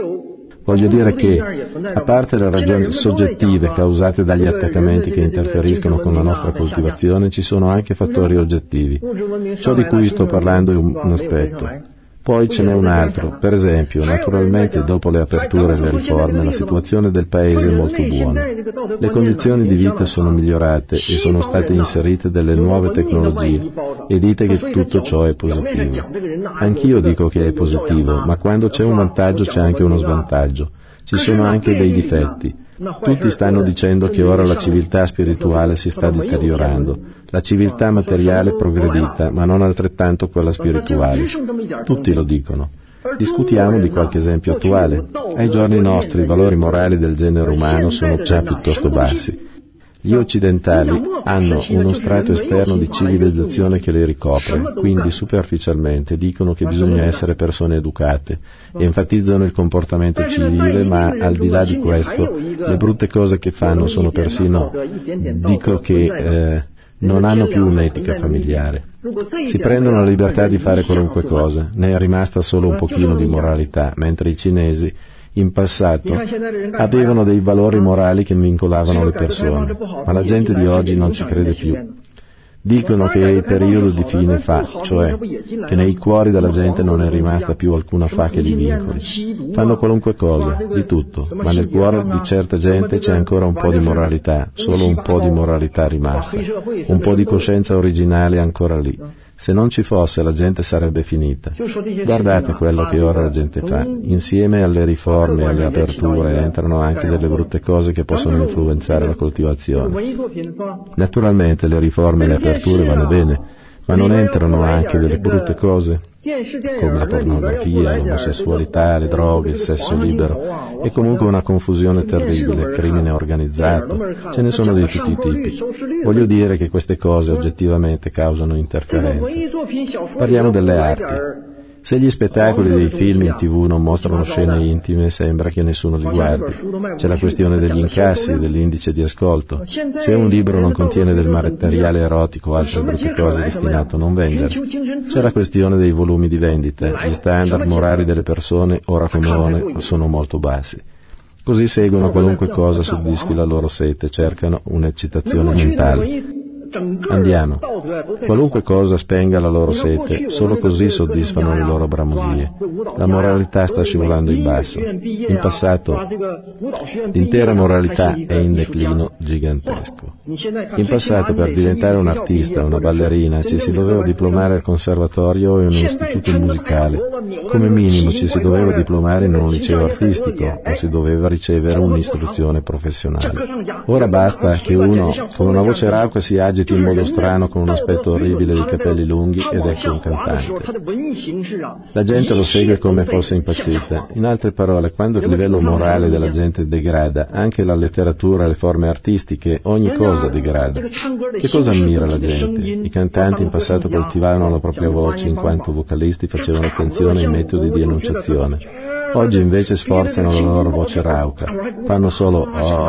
Voglio dire che, a parte le ragioni soggettive causate dagli attaccamenti che interferiscono con la nostra coltivazione, ci sono anche fattori oggettivi. Ciò di cui sto parlando è un, un aspetto. Poi ce n'è un altro. Per esempio, naturalmente dopo le aperture e le riforme la situazione del Paese è molto buona. Le condizioni di vita sono migliorate e sono state inserite delle nuove tecnologie e dite che tutto ciò è positivo. Anch'io dico che è positivo, ma quando c'è un vantaggio c'è anche uno svantaggio. Ci sono anche dei difetti. Tutti stanno dicendo che ora la civiltà spirituale si sta deteriorando. La civiltà materiale è progredita, ma non altrettanto quella spirituale. Tutti lo dicono. Discutiamo di qualche esempio attuale. Ai giorni nostri i valori morali del genere umano sono già piuttosto bassi. Gli occidentali hanno uno strato esterno di civilizzazione che li ricopre, quindi superficialmente dicono che bisogna essere persone educate e enfatizzano il comportamento civile, ma al di là di questo le brutte cose che fanno sono persino, dico che eh, non hanno più un'etica familiare. Si prendono la libertà di fare qualunque cosa, ne è rimasta solo un pochino di moralità, mentre i cinesi in passato avevano dei valori morali che vincolavano le persone, ma la gente di oggi non ci crede più. Dicono che è il periodo di fine fa, cioè che nei cuori della gente non è rimasta più alcuna fa che li vincoli. Fanno qualunque cosa, di tutto, ma nel cuore di certa gente c'è ancora un po' di moralità, solo un po' di moralità rimasta, un po' di coscienza originale ancora lì. Se non ci fosse la gente sarebbe finita. Guardate quello che ora la gente fa. Insieme alle riforme e alle aperture entrano anche delle brutte cose che possono influenzare la coltivazione. Naturalmente le riforme e le aperture vanno bene, Ma non entrano anche delle brutte cose? Come la pornografia, l'omosessualità, le droghe, il sesso libero e comunque una confusione terribile, crimine organizzato, ce ne sono di tutti i tipi. Voglio dire che queste cose oggettivamente causano interferenze. Parliamo delle arti. Se gli spettacoli dei film in tv non mostrano scene intime, sembra che nessuno li guardi. C'è la questione degli incassi e dell'indice di ascolto. Se un libro non contiene del materiale erotico o altre brutte cose destinato a non vendere. C'è la questione dei volumi di vendita. Gli standard morali delle persone, ora come ora, sono molto bassi. Così seguono qualunque cosa soddisfi la loro sete, cercano un'eccitazione mentale. Andiamo. Qualunque cosa spenga la loro sete, solo così soddisfano le loro bramosie. La moralità sta scivolando in basso. In passato, l'intera moralità è in declino gigantesco. In passato, per diventare un artista, una ballerina, ci si doveva diplomare al conservatorio o in un istituto musicale. Come minimo ci si doveva diplomare in un liceo artistico o si doveva ricevere un'istruzione professionale. Ora basta che uno con una voce rauca si agiti in modo strano con un aspetto orribile di capelli lunghi ed ecco un cantante. La gente lo segue come fosse impazzita. In altre parole, quando il livello morale della gente degrada, anche la letteratura, le forme artistiche, ogni cosa degrada. Che cosa ammira la gente? I cantanti in passato coltivavano la propria voce in quanto vocalisti facevano attenzione ai metodi di enunciazione. Oggi invece sforzano la loro voce rauca, fanno solo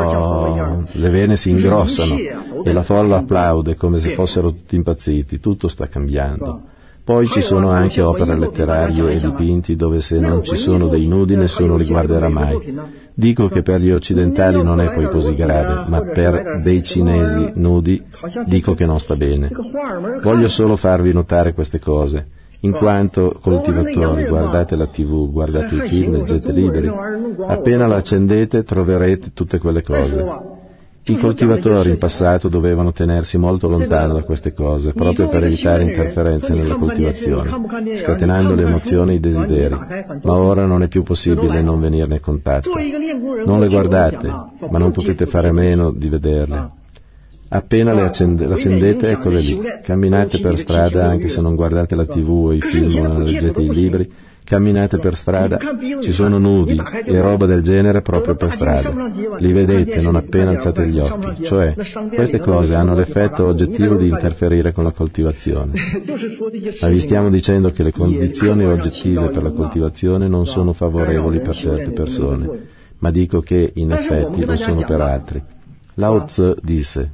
oh, le vene si ingrossano e la folla applaude come se fossero tutti impazziti, tutto sta cambiando. Poi ci sono anche opere letterarie e dipinti dove se non ci sono dei nudi nessuno li guarderà mai. Dico che per gli occidentali non è poi così grave, ma per dei cinesi nudi dico che non sta bene. Voglio solo farvi notare queste cose. In quanto coltivatori, guardate la tivù, guardate i film, leggete libri, appena la accendete troverete tutte quelle cose. I coltivatori in passato dovevano tenersi molto lontano da queste cose, proprio per evitare interferenze nella coltivazione, scatenando le emozioni e i desideri, ma ora non è più possibile non venirne in contatto. Non le guardate, ma non potete fare a meno di vederle. Appena le accende, l'accendete, eccole lì. Camminate per strada, anche se non guardate la tivù o i film o non leggete i libri, camminate per strada, ci sono nudi e roba del genere proprio per strada. Li vedete non appena alzate gli occhi. Cioè, queste cose hanno l'effetto oggettivo di interferire con la coltivazione. Ma vi stiamo dicendo che le condizioni oggettive per la coltivazione non sono favorevoli per certe persone, ma dico che, in effetti, lo sono per altri. Lao Tzu disse: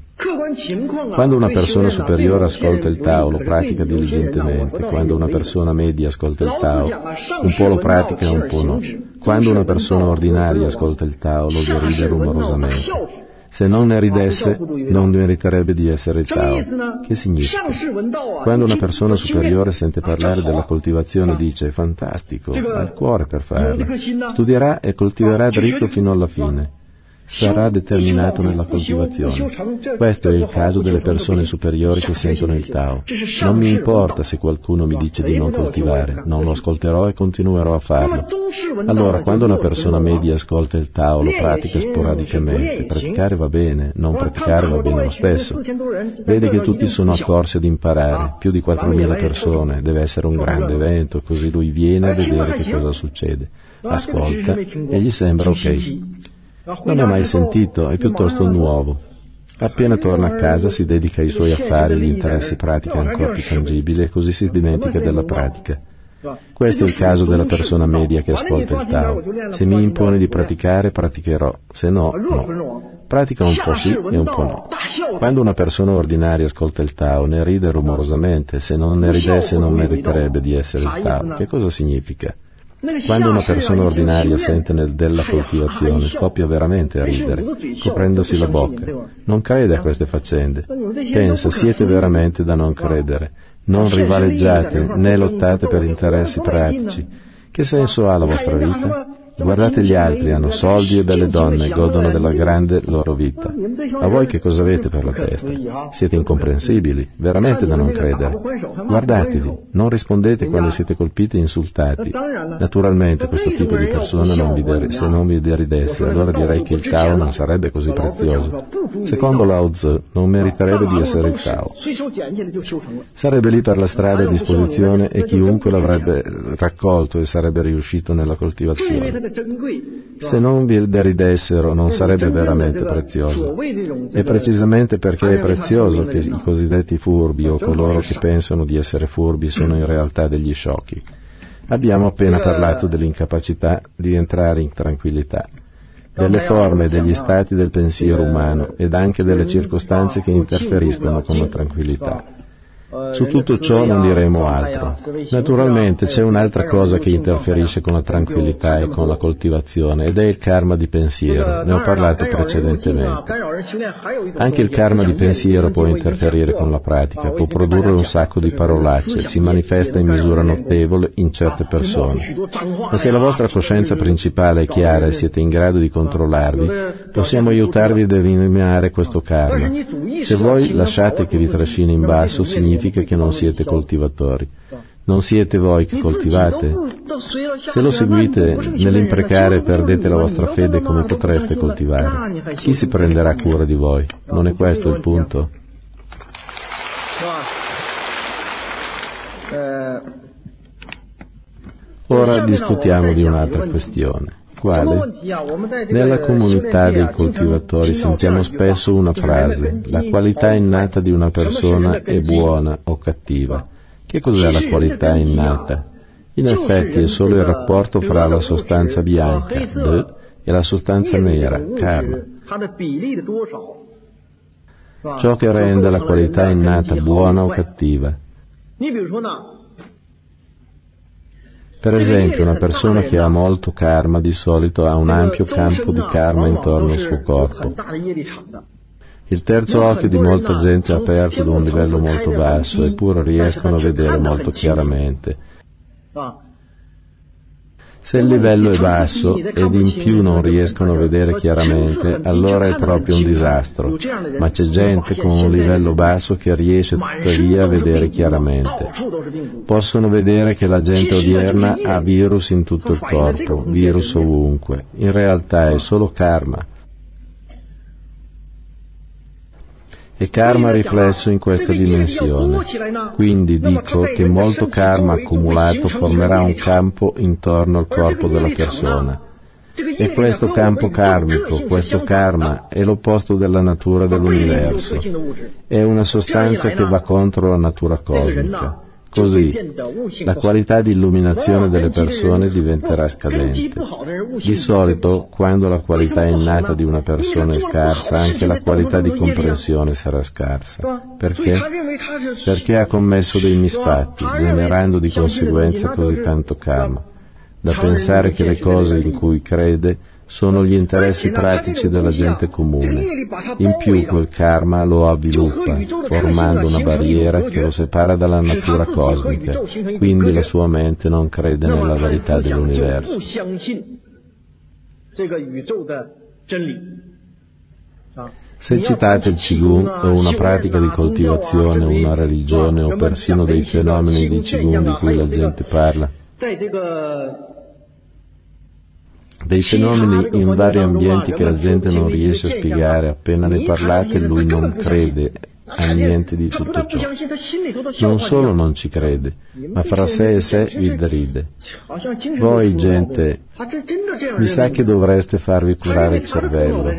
quando una persona superiore ascolta il Tao, lo pratica diligentemente. Quando una persona media ascolta il Tao, un po' lo pratica e un po' no. Quando una persona ordinaria ascolta il Tao, lo deride rumorosamente. Se non ne ridesse, non meriterebbe di essere il Tao. Che significa? Quando una persona superiore sente parlare della coltivazione dice: fantastico, ha il cuore per farla. Studierà e coltiverà dritto fino alla fine. Sarà determinato nella coltivazione. Questo è il caso delle persone superiori che sentono il Tao. Non mi importa se qualcuno mi dice di non coltivare, non lo ascolterò e continuerò a farlo. Allora, quando una persona media ascolta il Tao, lo pratica sporadicamente. Praticare va bene, non praticare va bene lo stesso. Vede che tutti sono accorsi ad imparare, più di quattromila persone, deve essere un grande evento, così lui viene a vedere che cosa succede. Ascolta e gli sembra ok. Non ne ha mai sentito, è piuttosto nuovo. Appena torna a casa si dedica ai suoi affari, gli interessi pratica ancora più tangibili e così si dimentica della pratica. Questo è il caso della persona media che ascolta il Tao. Se mi impone di praticare, praticherò, se no, no. Pratica un po' sì e un po' no. Quando una persona ordinaria ascolta il Tao, ne ride rumorosamente, se non ne ridesse non meriterebbe di essere il Tao. Che cosa significa? Quando una persona ordinaria sente nel della coltivazione, scoppia veramente a ridere, coprendosi la bocca. Non crede a queste faccende. Pensa, siete veramente da non credere. Non rivaleggiate, né lottate per interessi pratici. Che senso ha la vostra vita? Guardate gli altri, hanno soldi e belle donne, godono della grande loro vita. A voi che cosa avete per la testa? Siete incomprensibili, veramente da non credere. Guardatevi, non rispondete quando siete colpiti e insultati. Naturalmente questo tipo di persona non vi der- se non vi deridesse, allora direi che il Tao non sarebbe così prezioso. Secondo Lao Tzu non meriterebbe di essere il Tao. Sarebbe lì per la strada a disposizione e chiunque l'avrebbe raccolto e sarebbe riuscito nella coltivazione. Se non vi deridessero non sarebbe veramente prezioso. È precisamente perché è prezioso che i cosiddetti furbi o coloro che pensano di essere furbi sono in realtà degli sciocchi. Abbiamo appena parlato dell'incapacità di entrare in tranquillità, delle forme e degli stati del pensiero umano ed anche delle circostanze che interferiscono con la tranquillità. Su tutto ciò non diremo altro. Naturalmente c'è un'altra cosa che interferisce con la tranquillità e con la coltivazione ed è il karma di pensiero. Ne ho parlato precedentemente. Anche il karma di pensiero può interferire con la pratica, può produrre un sacco di parolacce, si manifesta in misura notevole in certe persone. Ma se la vostra coscienza principale è chiara e siete in grado di controllarvi, possiamo aiutarvi ad eliminare questo karma. Se voi lasciate che vi trascini in basso, significa che non siete coltivatori. Non siete voi che coltivate? Se lo seguite nell'imprecare e perdete la vostra fede, come potreste coltivare? Chi si prenderà cura di voi? Non è questo il punto? Ora discutiamo di un'altra questione. Quale? Nella comunità dei coltivatori sentiamo spesso una frase: la qualità innata di una persona è buona o cattiva. Che cos'è la qualità innata? In effetti è solo il rapporto fra la sostanza bianca, D, e la sostanza nera, karma. Ciò che rende la qualità innata buona o cattiva. Per esempio, una persona che ha molto karma di solito ha un ampio campo di karma intorno al suo corpo. Il terzo occhio di molta gente è aperto da un livello molto basso, eppure riescono a vedere molto chiaramente. Se il livello è basso ed in più non riescono a vedere chiaramente, allora è proprio un disastro. Ma c'è gente con un livello basso che riesce tuttavia a vedere chiaramente. Possono vedere che la gente odierna ha virus in tutto il corpo, virus ovunque. In realtà è solo karma. E karma riflesso in questa dimensione. Quindi dico che molto karma accumulato formerà un campo intorno al corpo della persona. E questo campo karmico, questo karma, è l'opposto della natura dell'universo. È una sostanza che va contro la natura cosmica. Così, la qualità di illuminazione delle persone diventerà scadente. Di solito, quando la qualità innata di una persona è scarsa, anche la qualità di comprensione sarà scarsa. Perché? Perché ha commesso dei misfatti, generando di conseguenza così tanto karma, da pensare che le cose in cui crede sono gli interessi pratici della gente comune. In più quel karma lo avviluppa, formando una barriera che lo separa dalla natura cosmica, quindi la sua mente non crede nella verità dell'universo. Se citate il Qigong o una pratica di coltivazione, una religione o persino dei fenomeni di Qigong di cui la gente parla, dei fenomeni in vari ambienti che la gente non riesce a spiegare, appena ne parlate lui non crede a niente di tutto ciò. Non solo non ci crede, ma fra sé e sé vi deride. Voi, gente, mi sa che dovreste farvi curare il cervello.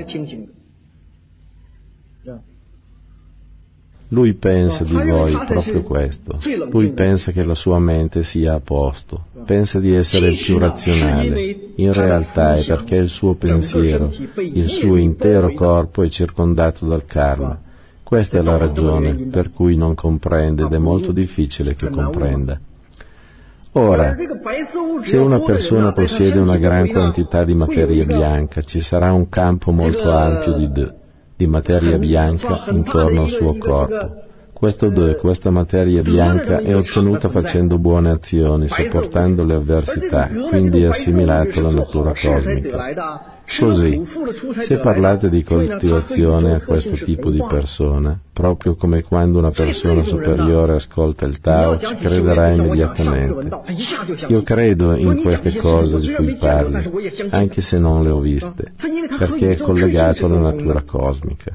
Lui pensa di voi proprio questo. Lui pensa che la sua mente sia a posto. Pensa di essere il più razionale. In realtà è perché il suo pensiero, il suo intero corpo è circondato dal karma. Questa è la ragione per cui non comprende ed è molto difficile che comprenda. Ora, se una persona possiede una gran quantità di materia bianca, ci sarà un campo molto ampio di D, di materia bianca intorno al suo corpo. Questo D, questa materia bianca, è ottenuta facendo buone azioni, sopportando le avversità, quindi è assimilato alla natura cosmica. Così, se parlate di coltivazione a questo tipo di persone, proprio come quando una persona superiore ascolta il Tao, ci crederà immediatamente. Io credo in queste cose di cui parli, anche se non le ho viste, perché è collegato alla natura cosmica.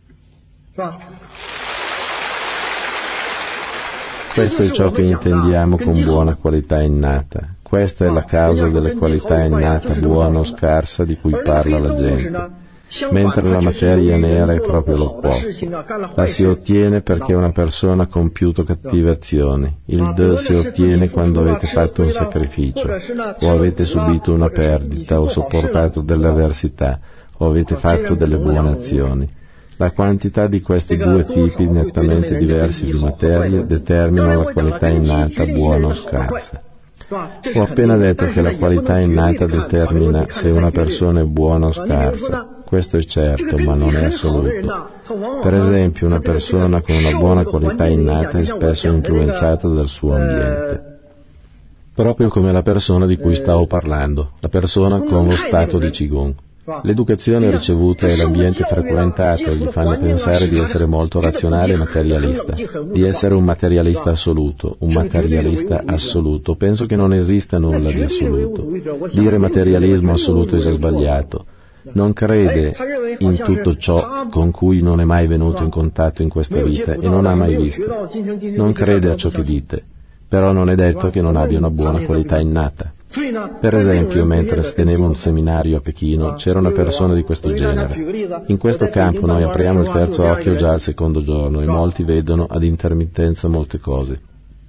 Questo è ciò che intendiamo con buona qualità innata. Questa è la causa delle qualità innata buona o scarsa di cui parla la gente, mentre la materia nera è proprio l'opposto. La si ottiene perché una persona ha compiuto cattive azioni. Il D si ottiene quando avete fatto un sacrificio, o avete subito una perdita, o sopportato delle avversità, o avete fatto delle buone azioni. La quantità di questi due tipi nettamente diversi di materia determinano la qualità innata buona o scarsa. Ho appena detto che la qualità innata determina se una persona è buona o scarsa. Questo è certo, ma non è assoluto. Per esempio, una persona con una buona qualità innata è spesso influenzata dal suo ambiente. Proprio come la persona di cui stavo parlando, la persona con lo stato di Qigong. L'educazione ricevuta e l'ambiente frequentato gli fanno pensare di essere molto razionale e materialista, di essere un materialista assoluto, un materialista assoluto. Penso che non esista nulla di assoluto. Dire materialismo assoluto è già sbagliato. Non crede in tutto ciò con cui non è mai venuto in contatto in questa vita e non ha mai visto. Non crede a ciò che dite, però non è detto che non abbia una buona qualità innata. Per esempio, mentre tenevo un seminario a Pechino, c'era una persona di questo genere. In questo campo noi apriamo il terzo occhio già al secondo giorno e molti vedono ad intermittenza molte cose.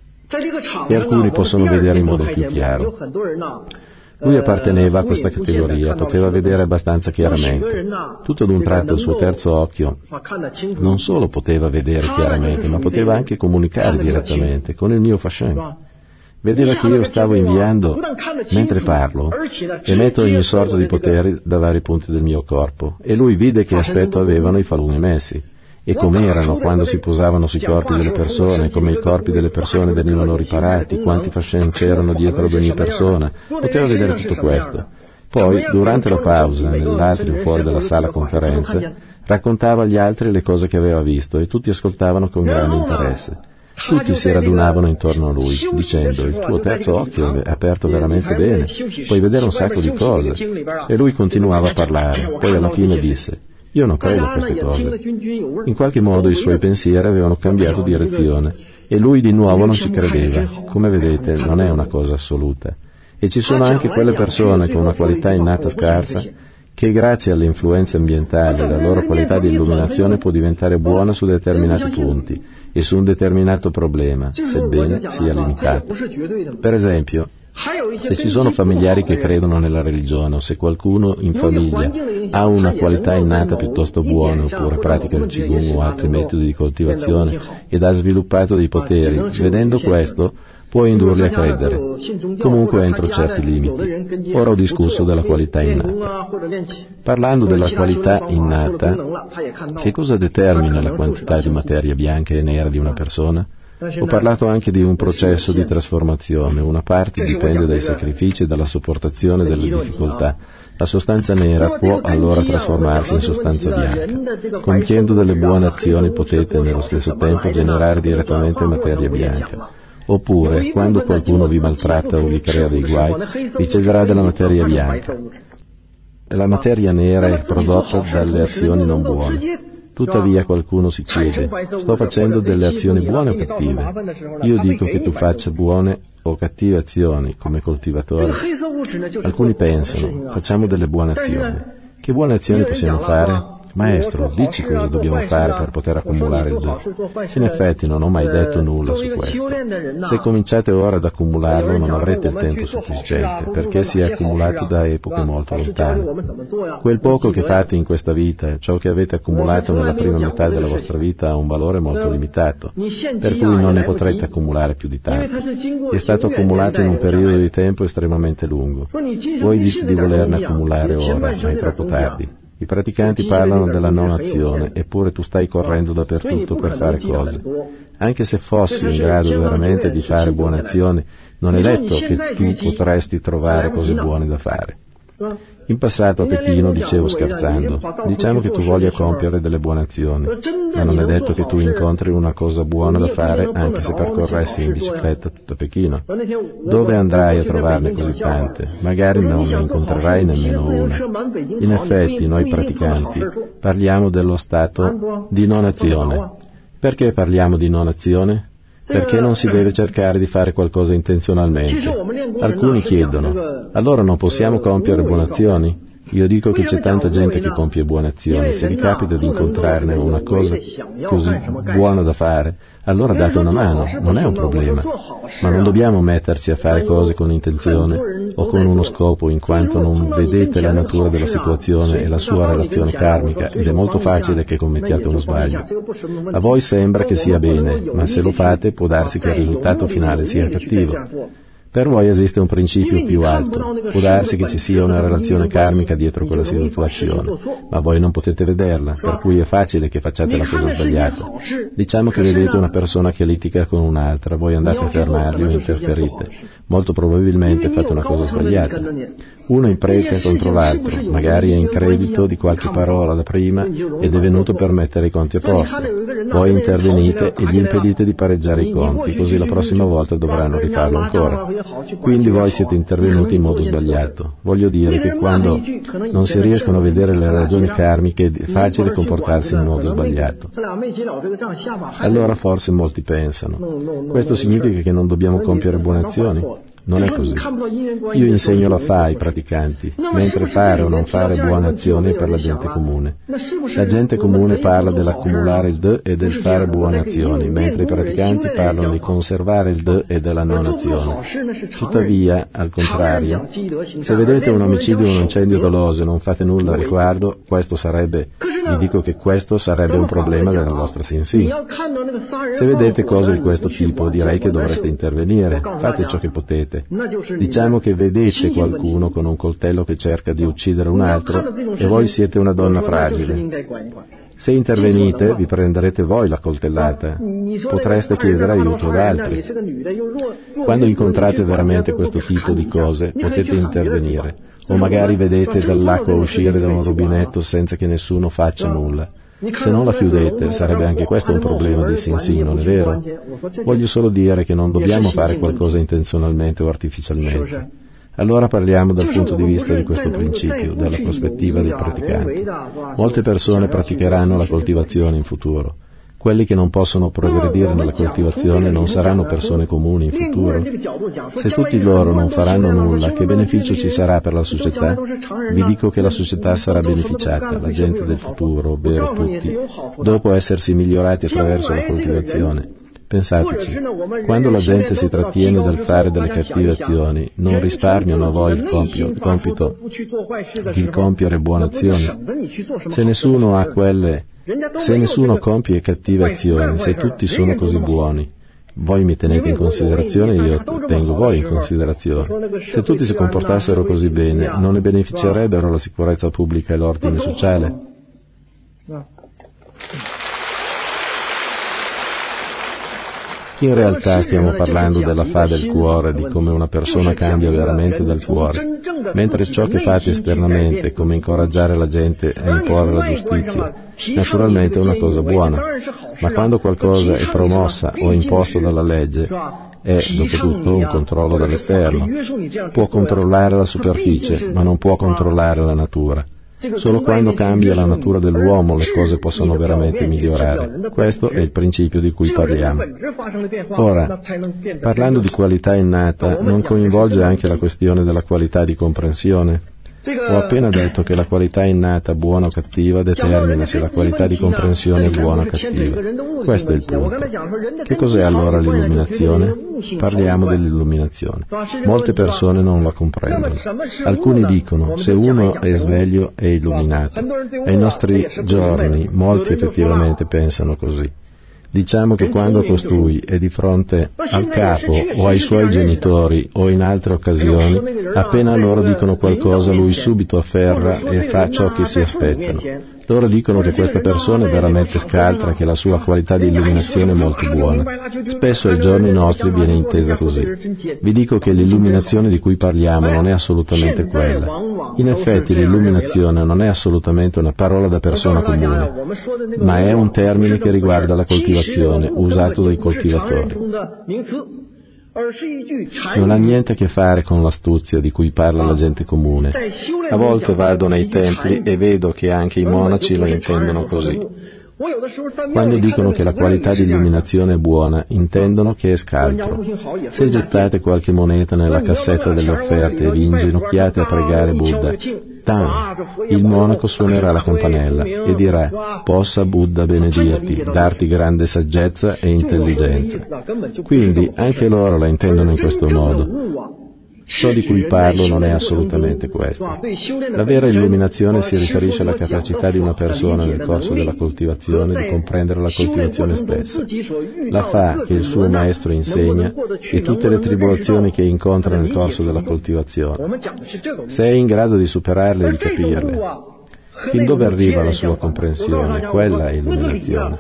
E alcuni possono vedere in modo più chiaro. Lui apparteneva a questa categoria, poteva vedere abbastanza chiaramente. Tutto ad un tratto il suo terzo occhio non solo poteva vedere chiaramente, ma poteva anche comunicare direttamente con il mio Fashen. Vedeva che io stavo inviando, mentre parlo, emetto ogni sorta di poteri da vari punti del mio corpo, e lui vide che aspetto avevano i falun emessi, e com'erano quando si posavano sui corpi delle persone, come i corpi delle persone venivano riparati, quanti fascen c'erano dietro ad ogni persona. Poteva vedere tutto questo. Poi, durante la pausa, nell'atrio fuori dalla sala conferenze, raccontava agli altri le cose che aveva visto, e tutti ascoltavano con grande interesse. Tutti si radunavano intorno a lui, dicendo: il tuo terzo occhio è aperto veramente bene, puoi vedere un sacco di cose. E lui continuava a parlare, poi alla fine disse: io non credo a queste cose. In qualche modo i suoi pensieri avevano cambiato direzione, e lui di nuovo non ci credeva. Come vedete, non è una cosa assoluta. E ci sono anche quelle persone con una qualità innata scarsa, che grazie alle influenze ambientali la loro qualità di illuminazione può diventare buona su determinati punti e su un determinato problema, sebbene sia limitato. Per esempio, se ci sono familiari che credono nella religione, o se qualcuno in famiglia ha una qualità innata piuttosto buona, oppure pratica il Qigong o altri metodi di coltivazione ed ha sviluppato dei poteri, vedendo questo può indurli a credere, comunque entro certi limiti. Ora ho discusso della qualità innata. Parlando della qualità innata, che cosa determina la quantità di materia bianca e nera di una persona? Ho parlato anche di un processo di trasformazione. Una parte dipende dai sacrifici e dalla sopportazione delle difficoltà. La sostanza nera può allora trasformarsi in sostanza bianca. Compiendo delle buone azioni potete nello stesso tempo generare direttamente materia bianca. Oppure, quando qualcuno vi maltratta o vi crea dei guai, vi cederà della materia bianca. La materia nera è prodotta dalle azioni non buone. Tuttavia qualcuno si chiede: sto facendo delle azioni buone o cattive? Io dico che tu faccia buone o cattive azioni come coltivatore. Alcuni pensano: facciamo delle buone azioni. Che buone azioni possiamo fare? Maestro, dici cosa dobbiamo fare per poter accumulare il do. In effetti non ho mai detto nulla su questo. Se cominciate ora ad accumularlo non avrete il tempo sufficiente, perché si è accumulato da epoche molto lontane. Quel poco che fate in questa vita, ciò che avete accumulato nella prima metà della vostra vita, ha un valore molto limitato, per cui non ne potrete accumulare più di tanto. È stato accumulato in un periodo di tempo estremamente lungo. Voi dite di volerne accumulare ora, ma è troppo tardi. I praticanti parlano della non azione, eppure tu stai correndo dappertutto per fare cose. Anche se fossi in grado veramente di fare buone azioni, non è detto che tu potresti trovare cose buone da fare. In passato a Pechino dicevo scherzando, diciamo che tu voglia compiere delle buone azioni, ma non è detto che tu incontri una cosa buona da fare anche se percorressi in bicicletta tutta Pechino. Dove andrai a trovarne così tante? Magari non ne incontrerai nemmeno una. In effetti noi praticanti parliamo dello stato di non azione. Perché parliamo di non azione? Perché non si deve cercare di fare qualcosa intenzionalmente. Alcuni chiedono, allora non possiamo compiere buone azioni? Io dico che c'è tanta gente che compie buone azioni, se vi capita di incontrarne una cosa così buona da fare, allora date una mano, non è un problema. Ma non dobbiamo metterci a fare cose con intenzione o con uno scopo, in quanto non vedete la natura della situazione e la sua relazione karmica, ed è molto facile che commettiate uno sbaglio. A voi sembra che sia bene, ma se lo fate può darsi che il risultato finale sia cattivo. Per voi esiste un principio più alto, può darsi che ci sia una relazione karmica dietro quella situazione, ma voi non potete vederla, per cui è facile che facciate la cosa sbagliata. Diciamo che vedete una persona che litiga con un'altra, voi andate a fermarli o interferite, molto probabilmente fate una cosa sbagliata. Uno impreca contro l'altro, magari è in credito di qualche parola da prima ed è venuto per mettere i conti a posto. Voi intervenite e gli impedite di pareggiare i conti, così la prossima volta dovranno rifarlo ancora. Quindi voi siete intervenuti in modo sbagliato. Voglio dire che quando non si riescono a vedere le ragioni karmiche è facile comportarsi in modo sbagliato. Allora forse molti pensano, questo significa che non dobbiamo compiere buone azioni? Non è così. Io insegno la fa ai praticanti, mentre fare o non fare buone azioni è per la gente comune. La gente comune parla dell'accumulare il D e del fare buone azioni, mentre i praticanti parlano di conservare il D e della non azione. Tuttavia, al contrario, se vedete un omicidio o un incendio doloso e non fate nulla a riguardo, questo sarebbe, vi dico che questo sarebbe un problema della vostra Sin-Sin. Se vedete cose di questo tipo, direi che dovreste intervenire, fate ciò che potete. Diciamo che vedete qualcuno con un coltello che cerca di uccidere un altro e voi siete una donna fragile. Se intervenite, vi prenderete voi la coltellata. Potreste chiedere aiuto ad altri. Quando incontrate veramente questo tipo di cose, potete intervenire. O magari vedete dall'acqua uscire da un rubinetto senza che nessuno faccia nulla. Se non la chiudete, sarebbe anche questo un problema di Sin-Sin, non è vero? Voglio solo dire che non dobbiamo fare qualcosa intenzionalmente o artificialmente. Allora parliamo dal punto di vista di questo principio, dalla prospettiva dei praticanti. Molte persone praticheranno la coltivazione in futuro. Quelli che non possono progredire nella coltivazione non saranno persone comuni in futuro? Se tutti loro non faranno nulla, che beneficio ci sarà per la società? Vi dico che la società sarà beneficiata, la gente del futuro, ovvero tutti, dopo essersi migliorati attraverso la coltivazione. Pensateci, quando la gente si trattiene dal fare delle cattive azioni, non risparmiano a voi il, compio, il compito di compiere buone azioni. Se nessuno ha quelle Se nessuno compie cattive azioni, se tutti sono così buoni, voi mi tenete in considerazione e io tengo voi in considerazione. Se tutti si comportassero così bene, non ne beneficerebbero la sicurezza pubblica e l'ordine sociale? In realtà stiamo parlando della fa del cuore, di come una persona cambia veramente dal cuore, mentre ciò che fate esternamente, come incoraggiare la gente a imporre la giustizia, naturalmente è una cosa buona, ma quando qualcosa è promossa o imposto dalla legge, è, dopo tutto, un controllo dall'esterno. Può controllare la superficie, ma non può controllare la natura. Solo quando cambia la natura dell'uomo le cose possono veramente migliorare. Questo è il principio di cui parliamo. Ora, parlando di qualità innata, non coinvolge anche la questione della qualità di comprensione? Ho appena detto che la qualità innata, buona o cattiva, determina se la qualità di comprensione è buona o cattiva. Questo è il punto. Che cos'è allora l'illuminazione? Parliamo dell'illuminazione. Molte persone non la comprendono. Alcuni dicono, se uno è sveglio è illuminato. Ai nostri giorni molti effettivamente pensano così. Diciamo che quando costui è di fronte al capo o ai suoi genitori o in altre occasioni, appena loro dicono qualcosa lui subito afferra e fa ciò che si aspettano. Loro dicono che questa persona è veramente scaltra, che la sua qualità di illuminazione è molto buona. Spesso ai giorni nostri viene intesa così. Vi dico che l'illuminazione di cui parliamo non è assolutamente quella. In effetti l'illuminazione non è assolutamente una parola da persona comune, ma è un termine che riguarda la coltivazione, usato dai coltivatori. Non ha niente a che fare con l'astuzia di cui parla la gente comune. A volte vado nei templi e vedo che anche i monaci la intendono così. Quando dicono che la qualità di illuminazione è buona, intendono che è scaltro. Se gettate qualche moneta nella cassetta delle offerte e vi inginocchiate a pregare Buddha, tan, il monaco suonerà la campanella e dirà: possa Buddha benedirti, darti grande saggezza e intelligenza. Quindi anche loro la intendono in questo modo. Ciò di cui parlo non è assolutamente questo. La vera illuminazione si riferisce alla capacità di una persona nel corso della coltivazione di comprendere la coltivazione stessa. La fa che il suo maestro insegna e tutte le tribolazioni che incontra nel corso della coltivazione. Se è in grado di superarle e di capirle, fin dove arriva la sua comprensione, quella è illuminazione.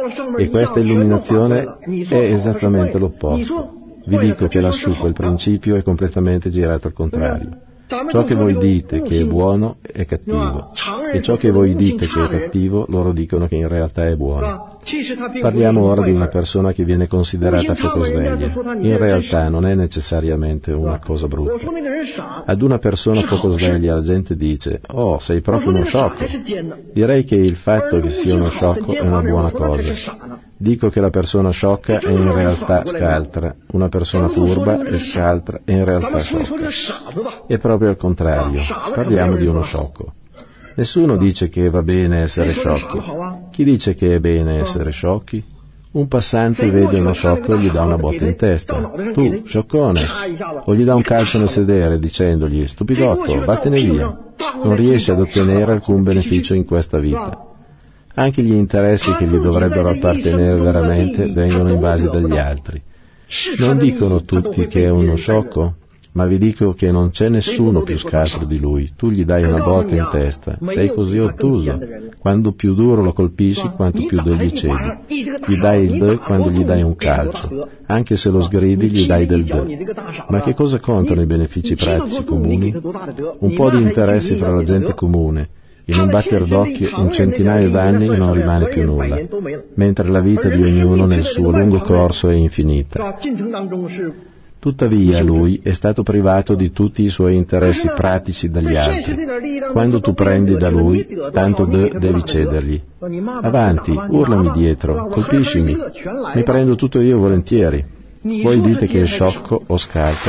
E questa illuminazione è esattamente l'opposto. Vi dico che lassù quel principio è completamente girato al contrario. Ciò che voi dite che è buono è cattivo, e ciò che voi dite che è cattivo loro dicono che in realtà è buono. Parliamo ora di una persona che viene considerata poco sveglia. In realtà non è necessariamente una cosa brutta. Ad una persona poco sveglia la gente dice: oh, sei proprio uno sciocco. Direi che il fatto che sia uno sciocco è una buona cosa. Dico che la persona sciocca è in realtà scaltra, una persona furba è scaltra e in realtà sciocca. È proprio al contrario, parliamo di uno sciocco. Nessuno dice che va bene essere sciocchi. Chi dice che è bene essere sciocchi? Un passante vede uno sciocco e gli dà una botta in testa. Tu, scioccone! O gli dà un calcio nel sedere dicendogli: stupidotto, vattene via. Non riesce ad ottenere alcun beneficio in questa vita. Anche gli interessi che gli dovrebbero appartenere veramente vengono invasi dagli altri. Non dicono tutti che è uno sciocco? Ma vi dico che non c'è nessuno più scaltro di lui. Tu gli dai una botta in testa. Sei così ottuso. Quando più duro lo colpisci, quanto più do gli cedi. Gli dai il do quando gli dai un calcio. Anche se lo sgridi, gli dai del do. Ma che cosa contano i benefici pratici comuni? Un po' di interessi fra la gente comune. In un batter d'occhio, un centinaio d'anni e non rimane più nulla, mentre la vita di ognuno nel suo lungo corso è infinita. Tuttavia lui è stato privato di tutti i suoi interessi pratici dagli altri. Quando tu prendi da lui, tanto de- devi cedergli. Avanti, urlami dietro, colpiscimi, mi prendo tutto io volentieri. Voi dite che è sciocco o scaltro?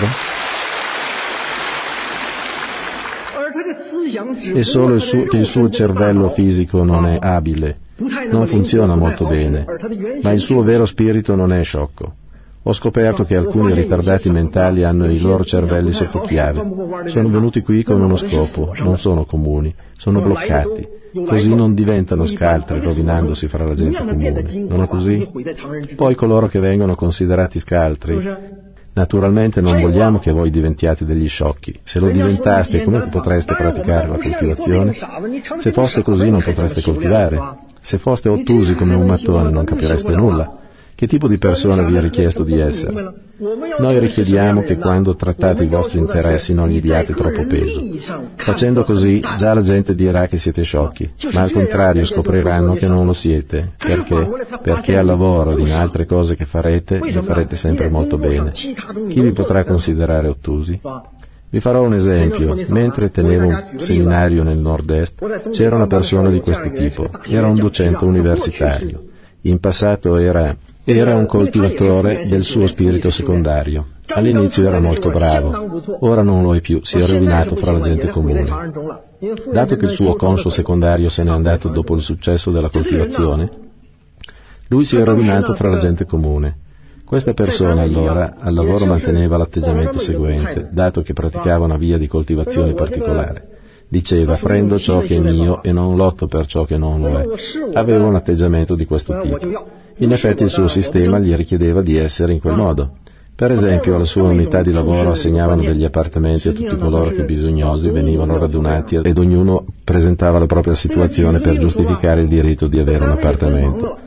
È solo il suo, che il suo cervello fisico non è abile, non funziona molto bene, ma il suo vero spirito non è sciocco. Ho scoperto che alcuni ritardati mentali hanno i loro cervelli sotto chiave. Sono venuti qui con uno scopo, non sono comuni, sono bloccati. Così non diventano scaltri rovinandosi fra la gente comune, non è così? Poi coloro che vengono considerati scaltri, naturalmente non vogliamo che voi diventiate degli sciocchi. Se lo diventaste, come potreste praticare la coltivazione? Se foste così non potreste coltivare. Se foste ottusi come un mattone non capireste nulla. Che tipo di persona vi ha richiesto di essere? Noi richiediamo che quando trattate i vostri interessi non gli diate troppo peso. Facendo così, già la gente dirà che siete sciocchi, ma al contrario scopriranno che non lo siete. Perché? Perché al lavoro ed in altre cose che farete, le farete sempre molto bene. Chi vi potrà considerare ottusi? Vi farò un esempio. Mentre tenevo un seminario nel nord-est, c'era una persona di questo tipo. Era un docente universitario. In passato era... Era un coltivatore del suo spirito secondario. All'inizio era molto bravo, ora non lo è più, si è rovinato fra la gente comune. Dato che il suo conscio secondario se n'è andato dopo il successo della coltivazione, lui si è rovinato fra la gente comune. Questa persona allora al lavoro manteneva l'atteggiamento seguente, dato che praticava una via di coltivazione particolare. Diceva: prendo ciò che è mio e non lotto per ciò che non lo è. Aveva un atteggiamento di questo tipo. In effetti il suo sistema gli richiedeva di essere in quel modo. Per esempio, alla sua unità di lavoro assegnavano degli appartamenti a tutti coloro che bisognosi venivano radunati ed ognuno presentava la propria situazione per giustificare il diritto di avere un appartamento.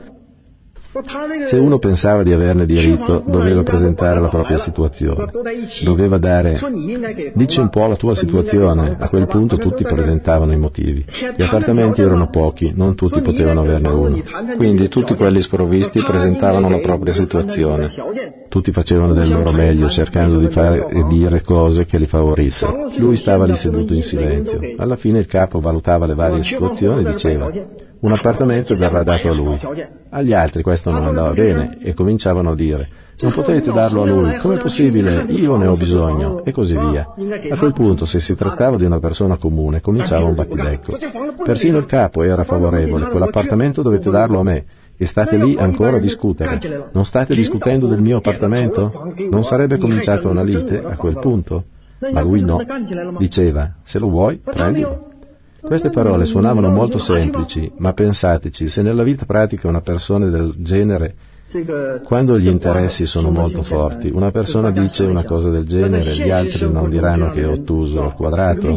Se uno pensava di averne diritto, doveva presentare la propria situazione. Doveva dare, dici un po' la tua situazione. A quel punto tutti presentavano i motivi. Gli appartamenti erano pochi, non tutti potevano averne uno. Quindi tutti quelli sprovvisti presentavano la propria situazione. Tutti facevano del loro meglio, cercando di fare e dire cose che li favorissero. Lui stava lì seduto in silenzio. Alla fine il capo valutava le varie situazioni e diceva: un appartamento verrà dato a lui. Agli altri questo non andava bene e cominciavano a dire: non potete darlo a lui, com'è possibile? Io ne ho bisogno, e così via. A quel punto, se si trattava di una persona comune, cominciava un battibecco. Persino il capo era favorevole: quell'appartamento dovete darlo a me. E state lì ancora a discutere. Non state discutendo del mio appartamento? Non sarebbe cominciata una lite a quel punto? Ma lui no. Diceva: se lo vuoi, prendilo. Queste parole suonavano molto semplici, ma pensateci, se nella vita pratica una persona del genere, quando gli interessi sono molto forti, una persona dice una cosa del genere, gli altri non diranno che è ottuso al quadrato?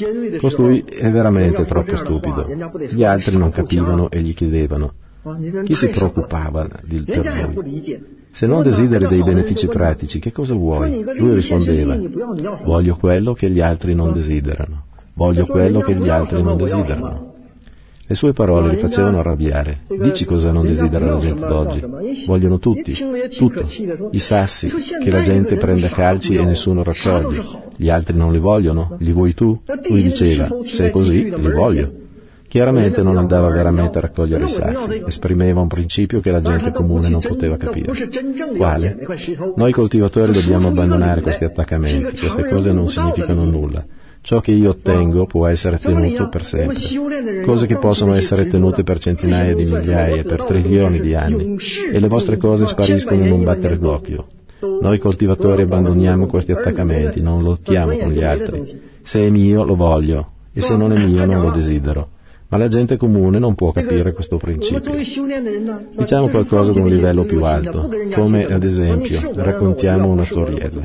Costui è veramente troppo stupido. Gli altri non capivano e gli chiedevano: chi si preoccupava di, per lui? Se non desideri dei benefici pratici, che cosa vuoi? Lui rispondeva: voglio quello che gli altri non desiderano. Voglio quello che gli altri non desiderano. Le sue parole li facevano arrabbiare. Dici cosa non desidera la gente d'oggi? Vogliono tutti, tutto. I sassi, che la gente prende a calci e nessuno raccoglie. Gli altri non li vogliono? Li vuoi tu? Lui diceva: se è così, li voglio. Chiaramente non andava veramente a raccogliere i sassi, esprimeva un principio che la gente comune non poteva capire. Quale? Noi coltivatori dobbiamo abbandonare questi attaccamenti, queste cose non significano nulla. Ciò che io ottengo può essere tenuto per sempre. Cose che possono essere tenute per centinaia di migliaia, per trilioni di anni. E le vostre cose spariscono in un battere d'occhio. Noi coltivatori abbandoniamo questi attaccamenti, non lottiamo con gli altri. Se è mio lo voglio, e se non è mio non lo desidero. Ma la gente comune non può capire questo principio. Diciamo qualcosa ad un livello più alto, come ad esempio, raccontiamo una storiella.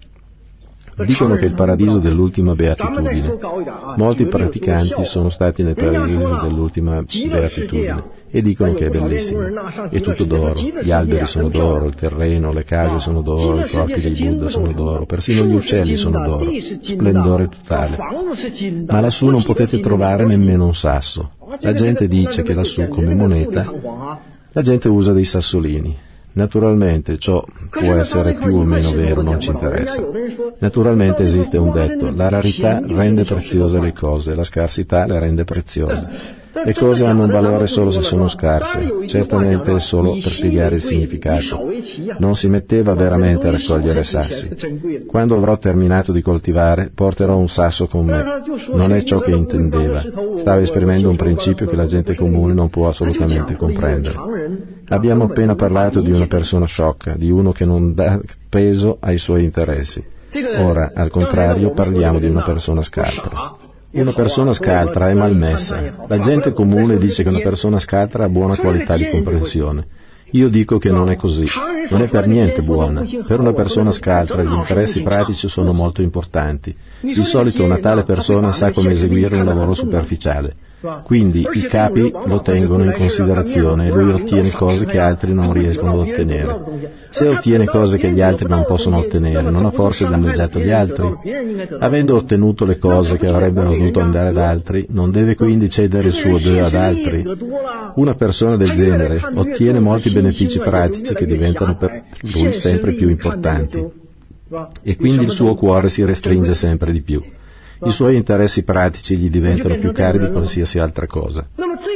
Dicono che il paradiso dell'ultima beatitudine. Molti praticanti sono stati nel paradiso dell'ultima beatitudine e dicono che è bellissimo. È tutto d'oro, gli alberi sono d'oro, il terreno, le case sono d'oro, i corpi dei Buddha sono d'oro, persino gli uccelli sono d'oro, splendore totale. Ma lassù non potete trovare nemmeno un sasso. La gente dice che lassù, come moneta, la gente usa dei sassolini. Naturalmente ciò può essere più o meno vero, non ci interessa. Naturalmente esiste un detto: la rarità rende preziose le cose, la scarsità le rende preziose. Le cose hanno un valore solo se sono scarse, certamente è solo per spiegare il significato. Non si metteva veramente a raccogliere sassi. Quando avrò terminato di coltivare, porterò un sasso con me. Non è ciò che intendeva. Stava esprimendo un principio che la gente comune non può assolutamente comprendere. Abbiamo appena parlato di una persona sciocca, di uno che non dà peso ai suoi interessi. Ora, al contrario, parliamo di una persona scaltra. Una persona scaltra è malmessa. La gente comune dice che una persona scaltra ha buona qualità di comprensione. Io dico che non è così. Non è per niente buona. Per una persona scaltra gli interessi pratici sono molto importanti. Di solito una tale persona sa come eseguire un lavoro superficiale. Quindi i capi lo tengono in considerazione e lui ottiene cose che altri non riescono ad ottenere. Se ottiene cose che gli altri non possono ottenere, non ha forse danneggiato gli altri? Avendo ottenuto le cose che avrebbero dovuto andare ad altri, non deve quindi cedere il suo Deo ad altri? Una persona del genere ottiene molti benefici pratici che diventano per lui sempre più importanti. E quindi il suo cuore si restringe sempre di più. I suoi interessi pratici gli diventano più cari di qualsiasi altra cosa.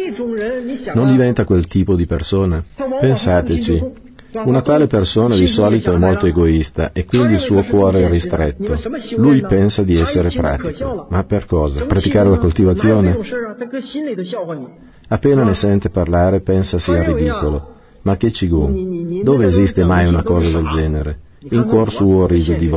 Non diventa quel tipo di persona? Pensateci. Una tale persona di solito è molto egoista e quindi il suo cuore è ristretto. Lui pensa di essere pratico. Ma per cosa? Praticare la coltivazione? Appena ne sente parlare pensa sia ridicolo. Ma che Qigong? Dove esiste mai una cosa del genere? In cuor suo ride di voi.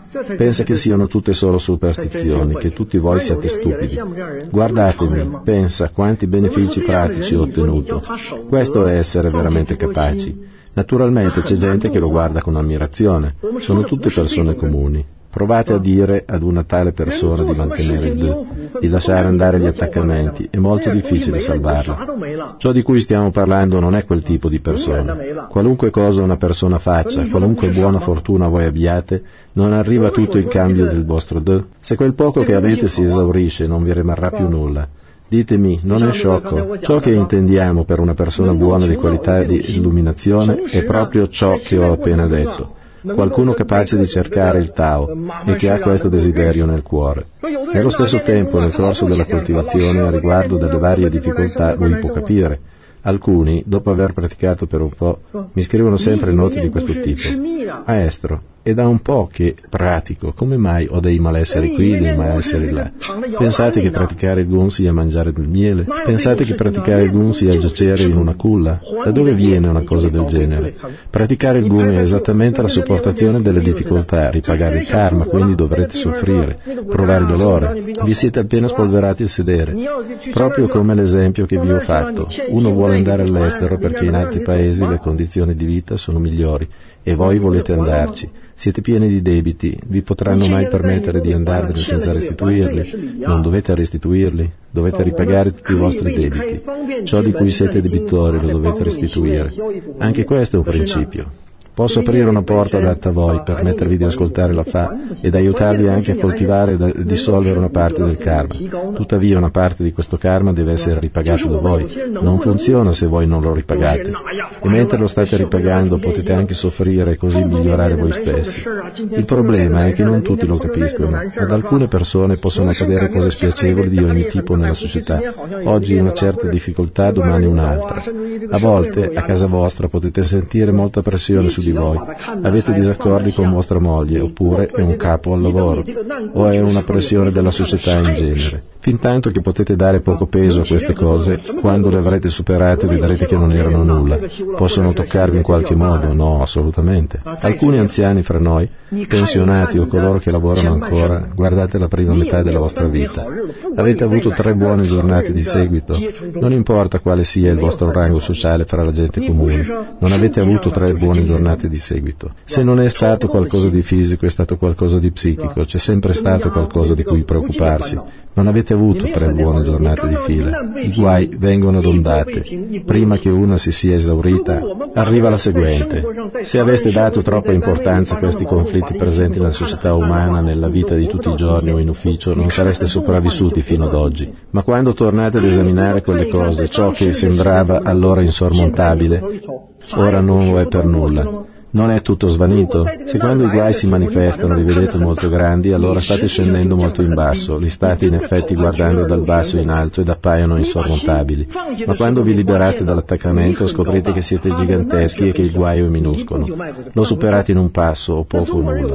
Pensa che siano tutte solo superstizioni, che tutti voi siate stupidi. Guardatemi, pensa quanti benefici pratici ho ottenuto. Questo è essere veramente capaci. Naturalmente c'è gente che lo guarda con ammirazione. Sono tutte persone comuni. Provate a dire ad una tale persona di mantenere il D, di lasciare andare gli attaccamenti, è molto difficile salvarla. Ciò di cui stiamo parlando non è quel tipo di persona. Qualunque cosa una persona faccia, qualunque buona fortuna voi abbiate, non arriva tutto in cambio del vostro D. Se quel poco che avete si esaurisce, non vi rimarrà più nulla. Ditemi, non è sciocco? Ciò che intendiamo per una persona buona di qualità di illuminazione è proprio ciò che ho appena detto. Qualcuno capace di cercare il Tao e che ha questo desiderio nel cuore. Nello stesso tempo, nel corso della coltivazione, a riguardo delle varie difficoltà, lui può capire. Alcuni, dopo aver praticato per un po', mi scrivono sempre note di questo tipo. Maestro, è da un po' che pratico, come mai ho dei malesseri qui, dei malesseri là? Pensate che praticare il Gun sia mangiare del miele? Pensate che praticare il Gun sia giacere in una culla? Da dove viene una cosa del genere? Praticare il Gun è esattamente la sopportazione delle difficoltà, ripagare il karma, quindi dovrete soffrire, provare dolore. Vi siete appena spolverati il sedere. Proprio come l'esempio che vi ho fatto. Uno vuole andare all'estero perché in altri paesi le condizioni di vita sono migliori e voi volete andarci. Siete pieni di debiti, vi potranno mai permettere di andarvene senza restituirli? Non dovete restituirli, dovete ripagare tutti i vostri debiti. Ciò di cui siete debitori lo dovete restituire. Anche questo è un principio. Posso aprire una porta adatta a voi, permettervi di ascoltare la Fa ed aiutarvi anche a coltivare e dissolvere una parte del karma. Tuttavia una parte di questo karma deve essere ripagato da voi. Non funziona se voi non lo ripagate. E mentre lo state ripagando potete anche soffrire e così migliorare voi stessi. Il problema è che non tutti lo capiscono. Ad alcune persone possono accadere cose spiacevoli di ogni tipo nella società. Oggi una certa difficoltà, domani un'altra. A volte, a casa vostra, potete sentire molta pressione su di voi. Avete disaccordi con vostra moglie, oppure è un capo al lavoro, o è una pressione della società in genere. Fintanto che potete dare poco peso a queste cose, quando le avrete superate vedrete che non erano nulla. Possono toccarvi in qualche modo? No, assolutamente. Alcuni anziani fra noi, pensionati o coloro che lavorano ancora, guardate la prima metà della vostra vita. Avete avuto tre buone giornate di seguito. Non importa quale sia il vostro rango sociale fra la gente comune, non avete avuto tre buone giornate di seguito. Se non è stato qualcosa di fisico, è stato qualcosa di psichico, c'è sempre stato qualcosa di cui preoccuparsi. Non avete avuto tre buone giornate di fila. I guai vengono ad ondate. Prima che una si sia esaurita, arriva la seguente. Se aveste dato troppa importanza a questi conflitti presenti nella società umana, nella vita di tutti i giorni o in ufficio, non sareste sopravvissuti fino ad oggi. Ma quando tornate ad esaminare quelle cose, ciò che sembrava allora insormontabile, ora non lo è per nulla. Non è tutto svanito? Se quando i guai si manifestano li vedete molto grandi, allora state scendendo molto in basso, li state in effetti guardando dal basso in alto ed appaiono insormontabili. Ma quando vi liberate dall'attaccamento scoprite che siete giganteschi e che il guaio è minuscolo. Lo superate in un passo o poco o nulla.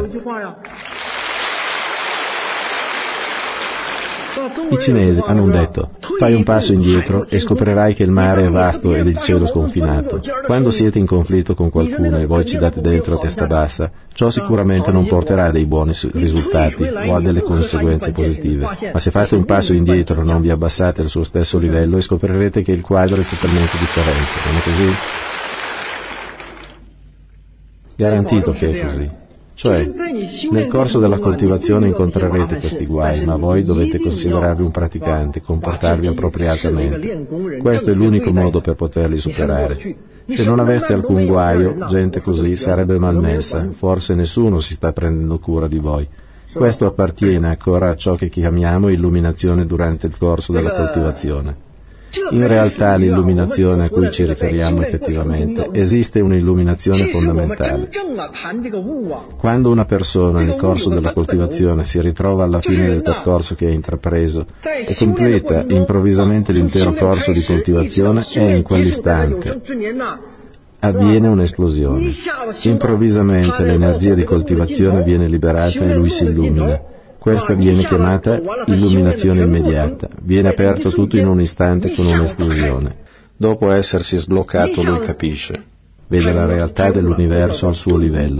I cinesi hanno detto: fai un passo indietro e scoprirai che il mare è vasto ed il cielo sconfinato. Quando siete in conflitto con qualcuno e voi ci date dentro a testa bassa, ciò sicuramente non porterà a dei buoni risultati o a delle conseguenze positive. Ma se fate un passo indietro non vi abbassate al suo stesso livello e scoprirete che il quadro è totalmente differente. Non è così? Garantito che è così. Cioè, nel corso della coltivazione incontrerete questi guai, ma voi dovete considerarvi un praticante, comportarvi appropriatamente. Questo è l'unico modo per poterli superare. Se non aveste alcun guaio, gente così sarebbe malmessa, forse nessuno si sta prendendo cura di voi. Questo appartiene ancora a ciò che chiamiamo illuminazione durante il corso della coltivazione. In realtà l'illuminazione a cui ci riferiamo effettivamente esiste un'illuminazione fondamentale. Quando una persona nel corso della coltivazione si ritrova alla fine del percorso che ha intrapreso e completa improvvisamente l'intero corso di coltivazione, è in quell'istante avviene un'esplosione. Improvvisamente l'energia di coltivazione viene liberata e lui si illumina. Questa viene chiamata illuminazione immediata. Viene aperto tutto in un istante con un'esplosione. Dopo essersi sbloccato lui capisce. Vede la realtà dell'universo al suo livello.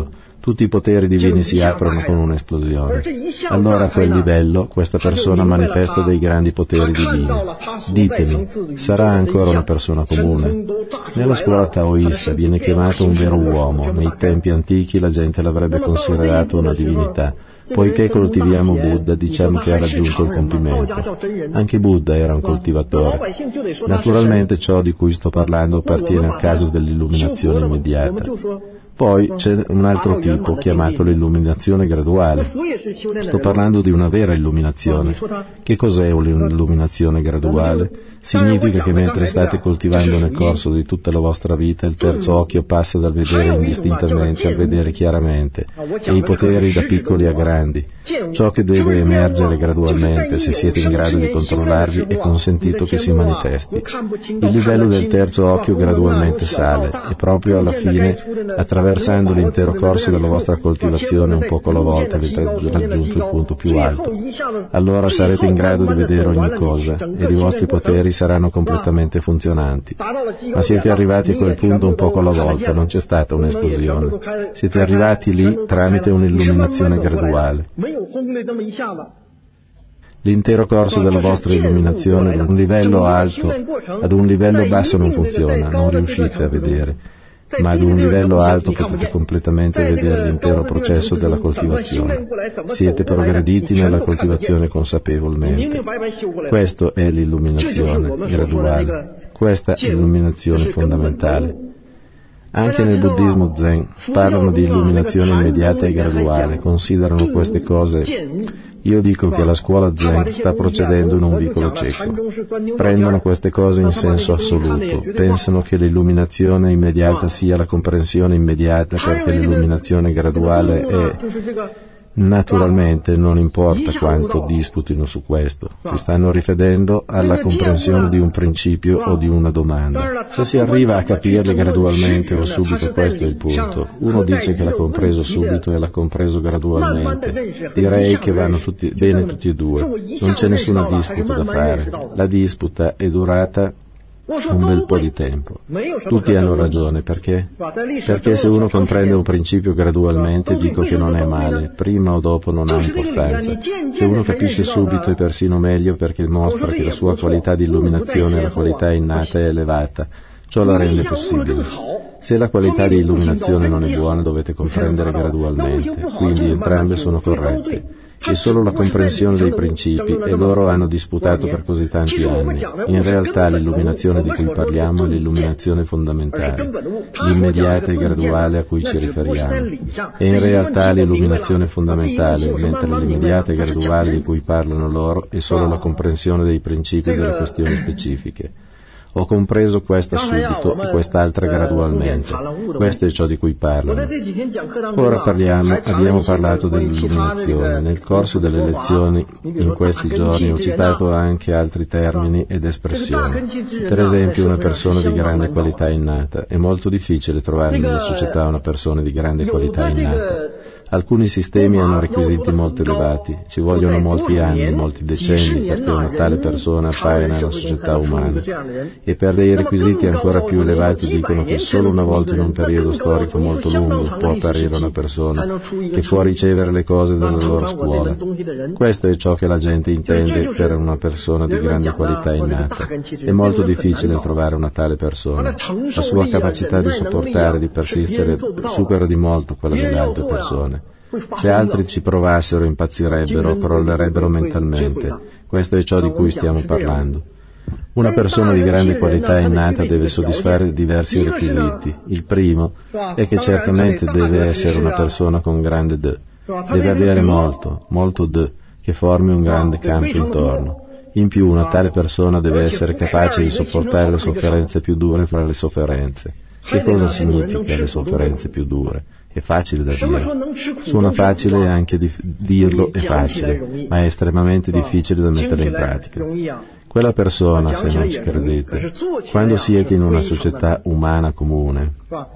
tutti i poteri divini si aprono con un'esplosione. Allora a quel livello questa persona manifesta dei grandi poteri divini. Ditemi, sarà ancora una persona comune? Nella scuola taoista viene chiamato un vero uomo, nei tempi antichi la gente l'avrebbe considerato una divinità. Poiché coltiviamo Buddha, diciamo che ha raggiunto il compimento. Anche Buddha era un coltivatore. Naturalmente ciò di cui sto parlando appartiene al caso dell'illuminazione immediata. Poi c'è un altro tipo chiamato l'illuminazione graduale. Sto parlando di una vera illuminazione. Che cos'è un'illuminazione graduale? Significa che mentre state coltivando nel corso di tutta la vostra vita, il terzo occhio passa dal vedere indistintamente al vedere chiaramente, e i poteri da piccoli a grandi. Ciò che deve emergere gradualmente, se siete in grado di controllarvi, è consentito che si manifesti. Il livello del terzo occhio gradualmente sale, e proprio alla fine, attraversando l'intero corso della vostra coltivazione un poco alla volta, avete raggiunto il punto più alto. Allora sarete in grado di vedere ogni cosa, ed i vostri poteri saranno completamente funzionanti. Ma siete arrivati a quel punto un poco alla volta, non c'è stata un'esplosione. Siete arrivati lì tramite un'illuminazione graduale. L'intero corso della vostra illuminazione, da un livello alto ad un livello basso non funziona, non riuscite a vedere, ma ad un livello alto potete completamente vedere l'intero processo della coltivazione. Siete progrediti nella coltivazione consapevolmente. Questo è l'illuminazione graduale. Questa è l'illuminazione fondamentale. Anche nel buddismo zen parlano di illuminazione immediata e graduale, considerano queste cose. Io dico che la scuola zen sta procedendo in un vicolo cieco. Prendono queste cose in senso assoluto, pensano che l'illuminazione immediata sia la comprensione immediata, perché l'illuminazione graduale è... Naturalmente non importa quanto disputino su questo, si stanno riferendo alla comprensione di un principio o di una domanda. Se si arriva a capirle gradualmente o subito, questo è il punto. Uno dice che l'ha compreso subito e l'ha compreso gradualmente. Direi che vanno tutti, bene tutti e due, non c'è nessuna disputa da fare. La disputa è durata un bel po' di tempo. Tutti hanno ragione, perché? Perché se uno comprende un principio gradualmente, dico che non è male, prima o dopo non ha importanza. Se uno capisce subito è persino meglio, perché mostra che la sua qualità di illuminazione, la qualità innata, è elevata. Ciò la rende possibile. Se la qualità di illuminazione non è buona, dovete comprendere gradualmente, quindi entrambe sono corrette. È solo la comprensione dei principi, e loro hanno disputato per così tanti anni. In realtà l'illuminazione di cui parliamo è l'illuminazione fondamentale, l'immediata e graduale a cui ci riferiamo. E in realtà l'illuminazione fondamentale, mentre l'immediata e graduale di cui parlano loro è solo la comprensione dei principi delle questioni specifiche. Ho compreso questa subito e quest'altra gradualmente. Questo è ciò di cui parlano. Ora parliamo, abbiamo parlato dell'illuminazione. Nel corso delle lezioni in questi giorni ho citato anche altri termini ed espressioni. Per esempio, una persona di grande qualità innata. È molto difficile trovare nella società una persona di grande qualità innata. Alcuni sistemi hanno requisiti molto elevati, ci vogliono molti anni, molti decenni perché una tale persona appaia nella società umana, e per dei requisiti ancora più elevati dicono che solo una volta in un periodo storico molto lungo può apparire una persona che può ricevere le cose dalla loro scuola. Questo è ciò che la gente intende per una persona di grande qualità innata. È molto difficile trovare una tale persona. La sua capacità di sopportare, di persistere, supera di molto quella delle altre persone. Se altri ci provassero impazzirebbero, crollerebbero mentalmente. Questo è ciò di cui stiamo parlando. Una persona di grande qualità innata deve soddisfare diversi requisiti. Il primo è che certamente deve essere una persona con grande D. Deve avere molto, molto D, che formi un grande campo intorno. In più, una tale persona deve essere capace di sopportare le sofferenze più dure fra le sofferenze. Che cosa significa le sofferenze più dure? È facile da dire. Suona facile e anche di dirlo è facile, ma è estremamente difficile da mettere in pratica. Quella persona, se non ci credete, quando siete in una società umana comune,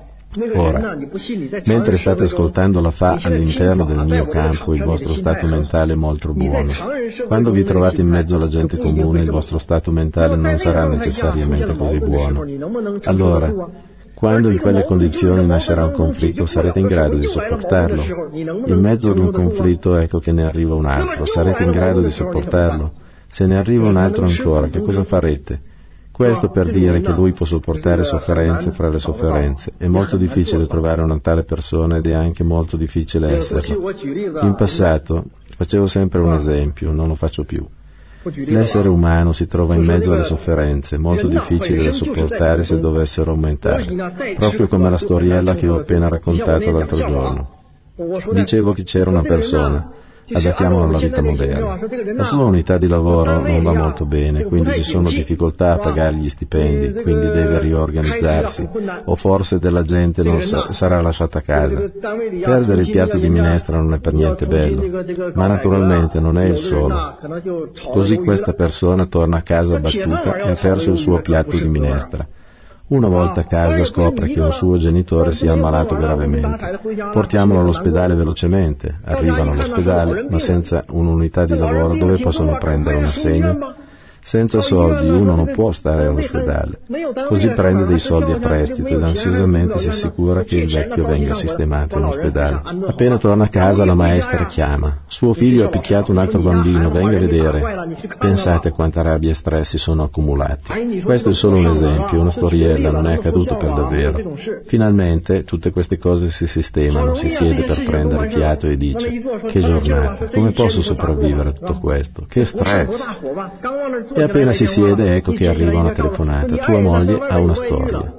ora, mentre state ascoltando la Fa all'interno del mio campo, il vostro stato mentale è molto buono. Quando vi trovate in mezzo alla gente comune, il vostro stato mentale non sarà necessariamente così buono. Allora, Quando in quelle condizioni nascerà un conflitto, sarete in grado di sopportarlo. In mezzo ad un conflitto ecco che ne arriva un altro, sarete in grado di sopportarlo. Se ne arriva un altro ancora, che cosa farete? Questo per dire che lui può sopportare sofferenze fra le sofferenze. È molto difficile trovare una tale persona ed è anche molto difficile esserlo. In passato facevo sempre un esempio, non lo faccio più. L'essere umano si trova in mezzo alle sofferenze, molto difficili da sopportare se dovessero aumentare, proprio come la storiella che ho appena raccontato l'altro giorno. Dicevo che c'era una persona, adattiamola alla vita moderna. La sua unità di lavoro non va molto bene, quindi ci sono difficoltà a pagare gli stipendi, quindi deve riorganizzarsi, o forse della gente non sa- sarà lasciata a casa. Perdere il piatto di minestra non è per niente bello, ma naturalmente non è il solo. Così questa persona torna a casa abbattuta e ha perso il suo piatto di minestra. Una volta a casa scopre che un suo genitore si è ammalato gravemente. Portiamolo all'ospedale velocemente. Arrivano all'ospedale, ma senza un'unità di lavoro dove possono prendere un assegno? Senza soldi uno non può stare all'ospedale. Così prende dei soldi a prestito ed ansiosamente si assicura che il vecchio venga sistemato in ospedale. Appena torna a casa la maestra chiama. Suo figlio ha picchiato un altro bambino, venga a vedere. Pensate quanta rabbia e stress si sono accumulati. Questo è solo un esempio, una storiella, non è accaduto per davvero. Finalmente tutte queste cose si sistemano, si siede per prendere fiato e dice: che giornata, come posso sopravvivere a tutto questo? Che stress! E appena si siede ecco che arriva una telefonata. Tua moglie ha una storia.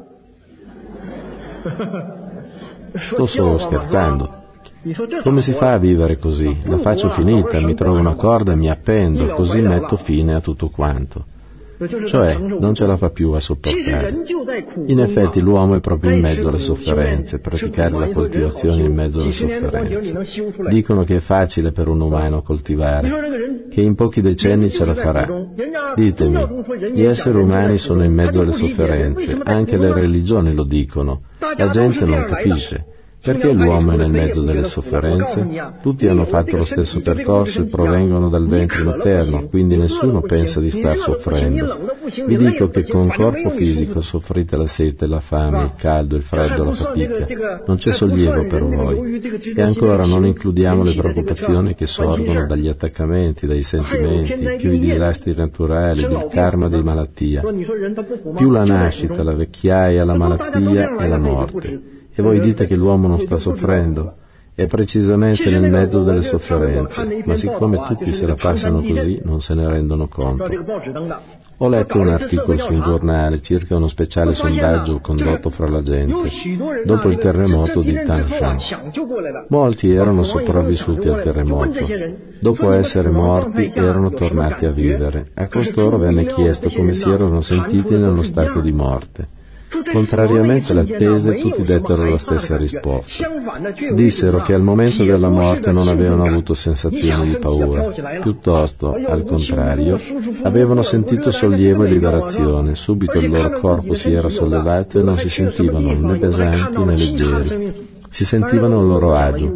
Sto solo scherzando. Come si fa a vivere così? La faccio finita, mi trovo una corda e mi appendo, così metto fine a tutto quanto. Cioè, non ce la fa più a sopportare. In effetti l'uomo è proprio in mezzo alle sofferenze, praticare la coltivazione in mezzo alle sofferenze. Dicono che è facile per un umano coltivare, che in pochi decenni ce la farà. Ditemi, gli esseri umani sono in mezzo alle sofferenze, anche le religioni lo dicono, la gente non capisce. Perché l'uomo è nel mezzo delle sofferenze? Tutti hanno fatto lo stesso percorso e provengono dal ventre materno, quindi nessuno pensa di star soffrendo. Vi dico che con corpo fisico soffrite la sete, la fame, il caldo, il freddo, la fatica. Non c'è sollievo per voi. E ancora non includiamo le preoccupazioni che sorgono dagli attaccamenti, dai sentimenti, più i disastri naturali, il karma di malattia. Più la nascita, la vecchiaia, la malattia e la morte. E voi dite che l'uomo non sta soffrendo? È precisamente nel mezzo delle sofferenze, ma siccome tutti se la passano così non se ne rendono conto. Ho letto un articolo su un giornale circa uno speciale sondaggio condotto fra la gente dopo il terremoto di Tangshan. Molti erano sopravvissuti al terremoto. Dopo essere morti erano tornati a vivere. A costoro venne chiesto come si erano sentiti nello stato di morte. Contrariamente all'attese, tutti dettero la stessa risposta. Dissero che al momento della morte non avevano avuto sensazioni di paura, piuttosto, al contrario, avevano sentito sollievo e liberazione. Subito il loro corpo si era sollevato e non si sentivano né pesanti né leggeri. Si sentivano a loro agio,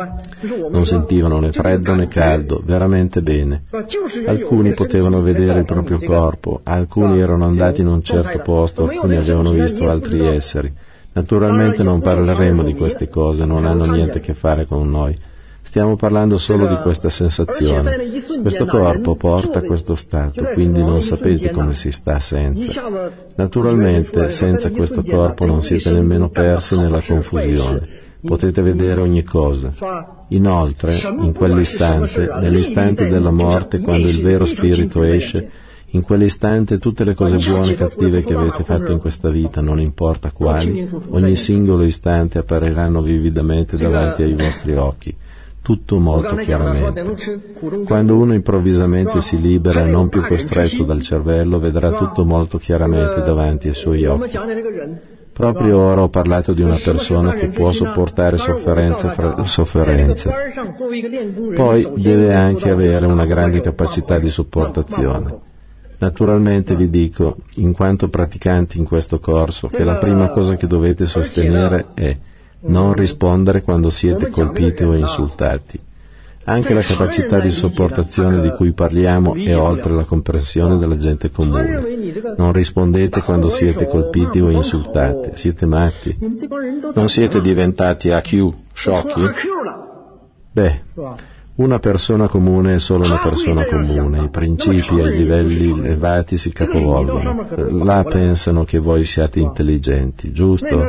non sentivano né freddo né caldo, veramente bene. Alcuni potevano vedere il proprio corpo, alcuni erano andati in un certo posto, alcuni avevano visto altri esseri. Naturalmente non parleremo di queste cose, non hanno niente a che fare con noi. Stiamo parlando solo di questa sensazione. Questo corpo porta questo stato, quindi non sapete come si sta senza. Naturalmente, senza questo corpo non siete nemmeno persi nella confusione. Potete vedere ogni cosa. Inoltre, in quell'istante, nell'istante della morte, quando il vero spirito esce, in quell'istante tutte le cose buone e cattive che avete fatto in questa vita, non importa quali, ogni singolo istante appariranno vividamente davanti ai vostri occhi. Tutto molto chiaramente. Quando uno improvvisamente si libera e non più costretto dal cervello, vedrà tutto molto chiaramente davanti ai suoi occhi. Proprio ora ho parlato di una persona che può sopportare sofferenze fra sofferenze. Poi deve anche avere una grande capacità di sopportazione. Naturalmente vi dico, in quanto praticanti in questo corso, che la prima cosa che dovete sostenere è non rispondere quando siete colpiti o insultati. Anche la capacità di sopportazione di cui parliamo è oltre la comprensione della gente comune. Non rispondete quando siete colpiti o insultati. Siete matti? Non siete diventati A Q, sciocchi? Beh, una persona comune è solo una persona comune. I principi ai livelli elevati si capovolgono. Là pensano che voi siate intelligenti, giusto?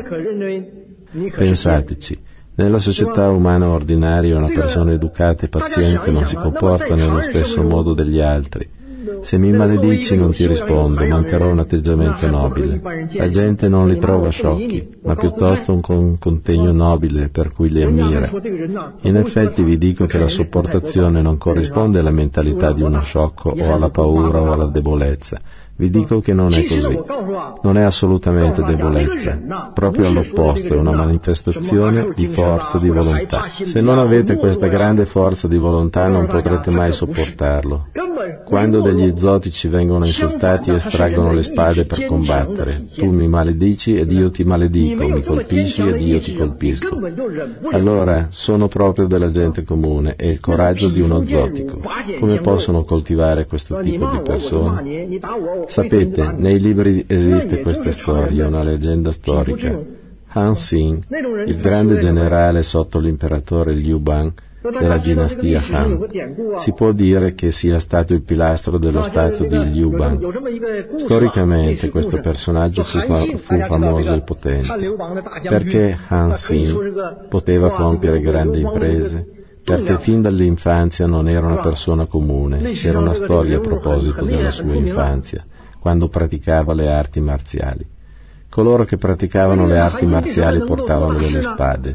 Pensateci. Nella società umana ordinaria una persona educata e paziente non si comporta nello stesso modo degli altri. Se mi maledici non ti rispondo, manterrò un atteggiamento nobile. La gente non li trova sciocchi, ma piuttosto un con- contegno nobile per cui li ammira. In effetti vi dico che la sopportazione non corrisponde alla mentalità di uno sciocco o alla paura o alla debolezza. Vi dico che non è così. Non è assolutamente debolezza, proprio all'opposto, è una manifestazione di forza di volontà. Se non avete questa grande forza di volontà non potrete mai sopportarlo. Quando degli zotici vengono insultati e estraggono le spade per combattere, tu mi maledici ed io ti maledico, mi colpisci ed io ti colpisco. Allora, sono proprio della gente comune e il coraggio di uno zotico. Come possono coltivare questo tipo di persone? Sapete, nei libri esiste questa storia, una leggenda storica. Han Xin, il grande generale sotto l'imperatore Liu Bang della dinastia Han, si può dire che sia stato il pilastro dello stato di Liu Bang. Storicamente questo personaggio fu, fu famoso e potente. Perché Han Xin poteva compiere grandi imprese? Perché fin dall'infanzia non era una persona comune. C'era una storia a proposito della sua infanzia, quando praticava le arti marziali. Coloro che praticavano le arti marziali portavano delle spade.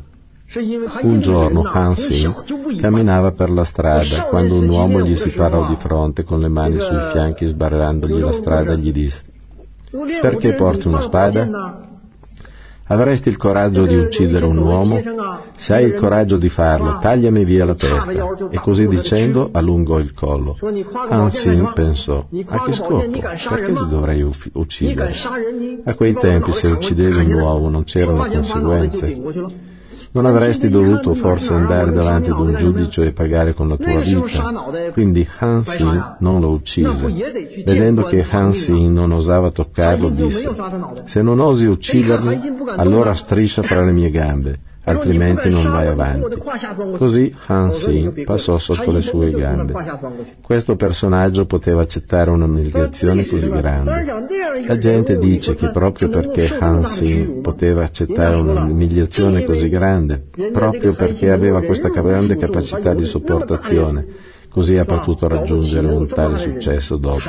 Un giorno Han Xin camminava per la strada quando un uomo gli si parò di fronte con le mani sui fianchi sbarrandogli la strada e gli disse: «Perché porti una spada? Avresti il coraggio di uccidere un uomo? Se hai il coraggio di farlo, tagliami via la testa». E così dicendo allungò il collo. Han Xin pensò: a che scopo? Perché ti dovrei uff- uccidere? A quei tempi se uccidevi un uomo non c'erano conseguenze. Non avresti dovuto forse andare davanti ad un giudice e pagare con la tua vita? Quindi Han Xin non lo uccise. Vedendo che Han Xin non osava toccarlo, disse: «Se non osi uccidermi, allora striscia fra le mie gambe, altrimenti non vai avanti». Così Han Xin passò sotto le sue gambe. Questo personaggio poteva accettare un'umiliazione così grande. La gente dice che proprio perché Han Xin poteva accettare un'umiliazione così grande, proprio perché aveva questa grande capacità di sopportazione, così ha potuto raggiungere un tale successo dopo.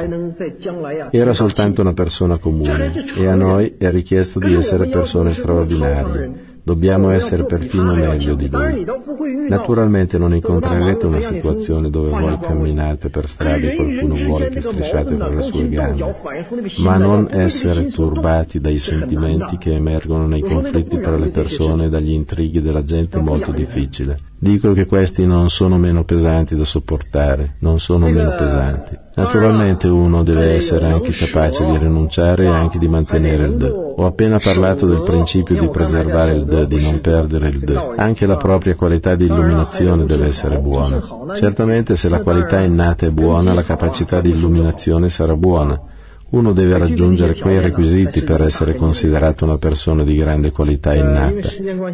Era soltanto una persona comune e a noi è richiesto di essere persone straordinarie. Dobbiamo essere perfino meglio di lui. Naturalmente non incontrerete una situazione dove voi camminate per strada e qualcuno vuole che strisciate fra le sue gambe, ma non essere turbati dai sentimenti che emergono nei conflitti tra le persone e dagli intrighi della gente molto difficile. Dico che questi non sono meno pesanti da sopportare, non sono meno pesanti. Naturalmente uno deve essere anche capace di rinunciare e anche di mantenere il D. Ho appena parlato del principio di preservare il D, di non perdere il D. Anche la propria qualità di illuminazione deve essere buona. Certamente se la qualità innata è buona, la capacità di illuminazione sarà buona. Uno deve raggiungere quei requisiti per essere considerato una persona di grande qualità innata.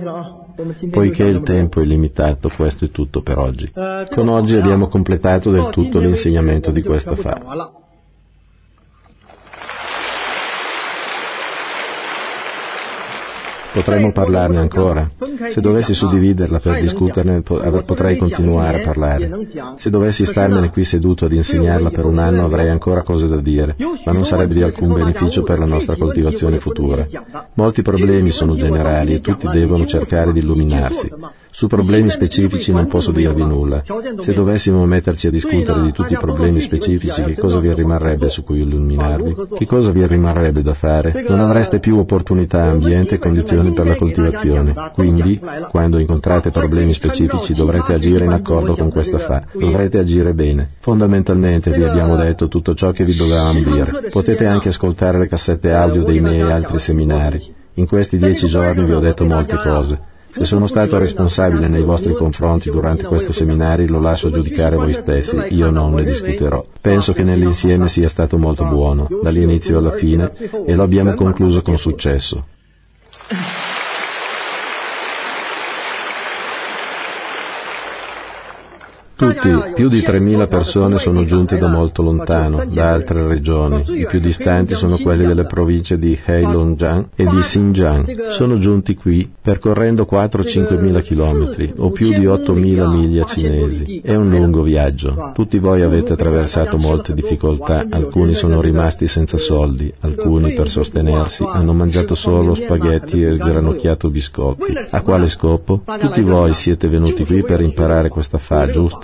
Poiché il tempo è limitato, questo è tutto per oggi. Con oggi abbiamo completato del tutto l'insegnamento di questa favola. Potremmo parlarne ancora. Se dovessi suddividerla per discuterne, potrei continuare a parlare. Se dovessi starmene qui seduto ad insegnarla per un anno, avrei ancora cose da dire, ma non sarebbe di alcun beneficio per la nostra coltivazione futura. Molti problemi sono generali e tutti devono cercare di illuminarsi. Su problemi specifici non posso dirvi nulla. Se dovessimo metterci a discutere di tutti i problemi specifici, che cosa vi rimarrebbe su cui illuminarvi? Che cosa vi rimarrebbe da fare? Non avreste più opportunità, ambiente e condizioni per la coltivazione. Quindi, quando incontrate problemi specifici, dovrete agire in accordo con questa fa. Dovrete agire bene. Fondamentalmente vi abbiamo detto tutto ciò che vi dovevamo dire. Potete anche ascoltare le cassette audio dei miei altri seminari. In questi dieci giorni vi ho detto molte cose. Se sono stato responsabile nei vostri confronti durante questo seminario, lo lascio giudicare voi stessi, io non ne discuterò. Penso che nell'insieme sia stato molto buono, dall'inizio alla fine, e lo abbiamo concluso con successo. Tutti, più di tremila persone sono giunte da molto lontano, da altre regioni. I più distanti sono quelli delle province di Heilongjiang e di Xinjiang. Sono giunti qui percorrendo quattro cinque mila chilometri o più di ottomila miglia cinesi. È un lungo viaggio. Tutti voi avete attraversato molte difficoltà, alcuni sono rimasti senza soldi, alcuni per sostenersi hanno mangiato solo spaghetti e granocchiato biscotti. A quale scopo? Tutti voi siete venuti qui per imparare questa fa, giusto?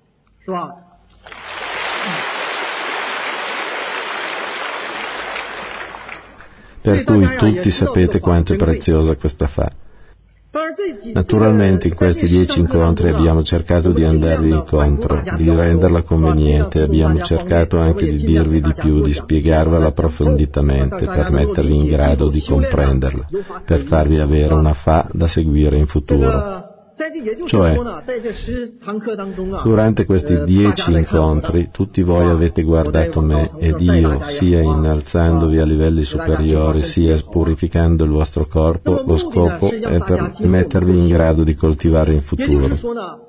Per cui tutti sapete quanto è preziosa questa fa. Naturalmente in questi dieci incontri abbiamo cercato di andarvi incontro, di renderla conveniente, abbiamo cercato anche di dirvi di più, di spiegarvela approfonditamente, per mettervi in grado di comprenderla, per farvi avere una fa da seguire in futuro. Cioè, durante questi dieci incontri tutti voi avete guardato me ed io, sia innalzandovi a livelli superiori, sia purificando il vostro corpo, lo scopo è per mettervi in grado di coltivare in futuro.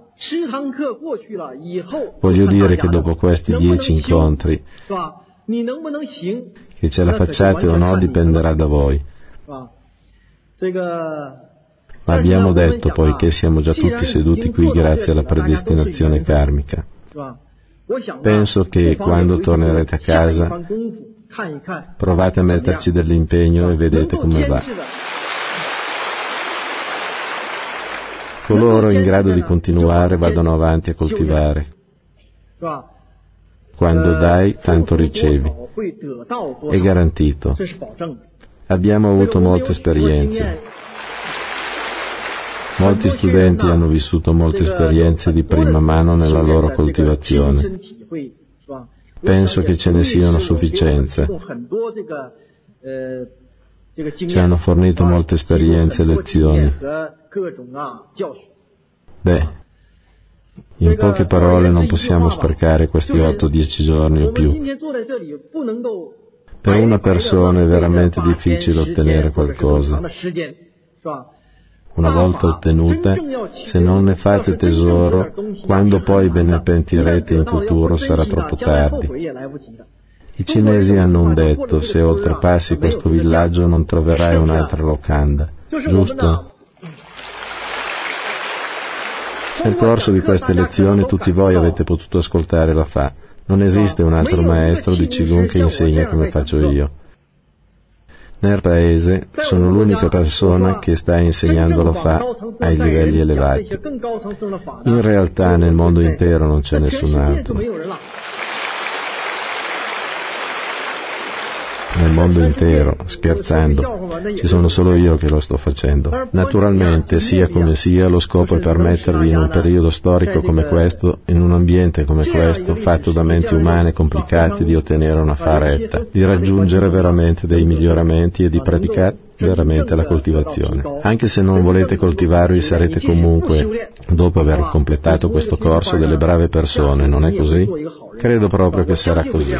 Voglio dire che dopo questi dieci incontri, che ce la facciate o no dipenderà da voi. Ma abbiamo detto, poiché siamo già tutti seduti qui grazie alla predestinazione karmica, penso che quando tornerete a casa provate a metterci dell'impegno e vedete come va. Coloro in grado di continuare vadano avanti a coltivare. Quando dai, tanto ricevi. È garantito. Abbiamo avuto molte esperienze. Molti studenti hanno vissuto molte esperienze di prima mano nella loro coltivazione. Penso che ce ne siano a sufficienza. Ci hanno fornito molte esperienze e lezioni. Beh, in poche parole non possiamo sprecare questi otto dieci giorni o più. Per una persona è veramente difficile ottenere qualcosa. Una volta ottenuta, se non ne fate tesoro, quando poi ve ne pentirete in futuro sarà troppo tardi. I cinesi hanno un detto, se oltrepassi questo villaggio non troverai un'altra locanda, giusto? Nel corso di queste lezioni tutti voi avete potuto ascoltare la fa. Non esiste un altro maestro di Qigong che insegna come faccio io. Nel paese sono l'unica persona che sta insegnando la fa ai livelli elevati. In realtà nel mondo intero non c'è nessun altro. Nel mondo intero, scherzando, ci sono solo io che lo sto facendo. Naturalmente, sia come sia, lo scopo è permettervi in un periodo storico come questo, in un ambiente come questo, fatto da menti umane complicate, di ottenere una fa retta, di raggiungere veramente dei miglioramenti e di praticare veramente la coltivazione. Anche se non volete coltivarvi, sarete comunque, dopo aver completato questo corso, delle brave persone, non è così? Credo proprio che sarà così.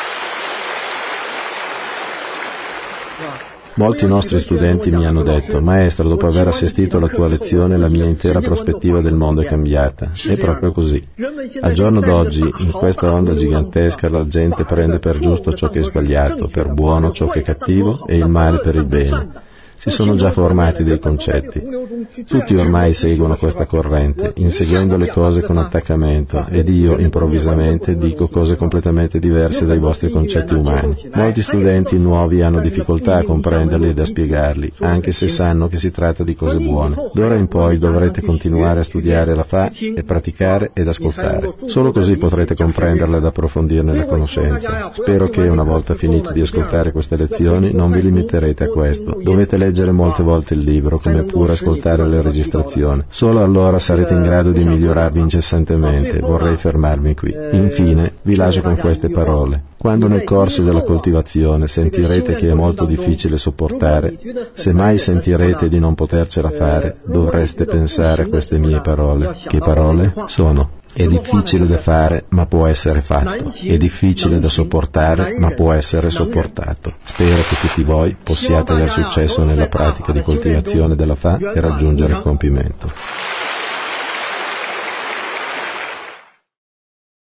Molti nostri studenti mi hanno detto, maestro, dopo aver assistito alla tua lezione la mia intera prospettiva del mondo è cambiata. È proprio così. Al giorno d'oggi, in questa onda gigantesca, la gente prende per giusto ciò che è sbagliato, per buono ciò che è cattivo e il male per il bene. Si sono già formati dei concetti. Tutti ormai seguono questa corrente, inseguendo le cose con attaccamento, ed io, improvvisamente, dico cose completamente diverse dai vostri concetti umani. Molti studenti nuovi hanno difficoltà a comprenderli ed a spiegarli, anche se sanno che si tratta di cose buone. D'ora in poi dovrete continuare a studiare la fa e praticare ed ascoltare. Solo così potrete comprenderla ed approfondirne la conoscenza. Spero che, una volta finito di ascoltare queste lezioni, non vi limiterete a questo. Dovete leggere molte volte il libro, come pure ascoltare ascoltare le registrazioni. Solo allora sarete in grado di migliorarvi incessantemente. Vorrei fermarmi qui. Infine, vi lascio con queste parole. Quando nel corso della coltivazione sentirete che è molto difficile sopportare, se mai sentirete di non potercela fare, dovreste pensare a queste mie parole. Che parole? Sono: è difficile da fare, ma può essere fatto. È difficile da sopportare, ma può essere sopportato. Spero che tutti voi possiate aver successo nella pratica di coltivazione della Fa e raggiungere il compimento.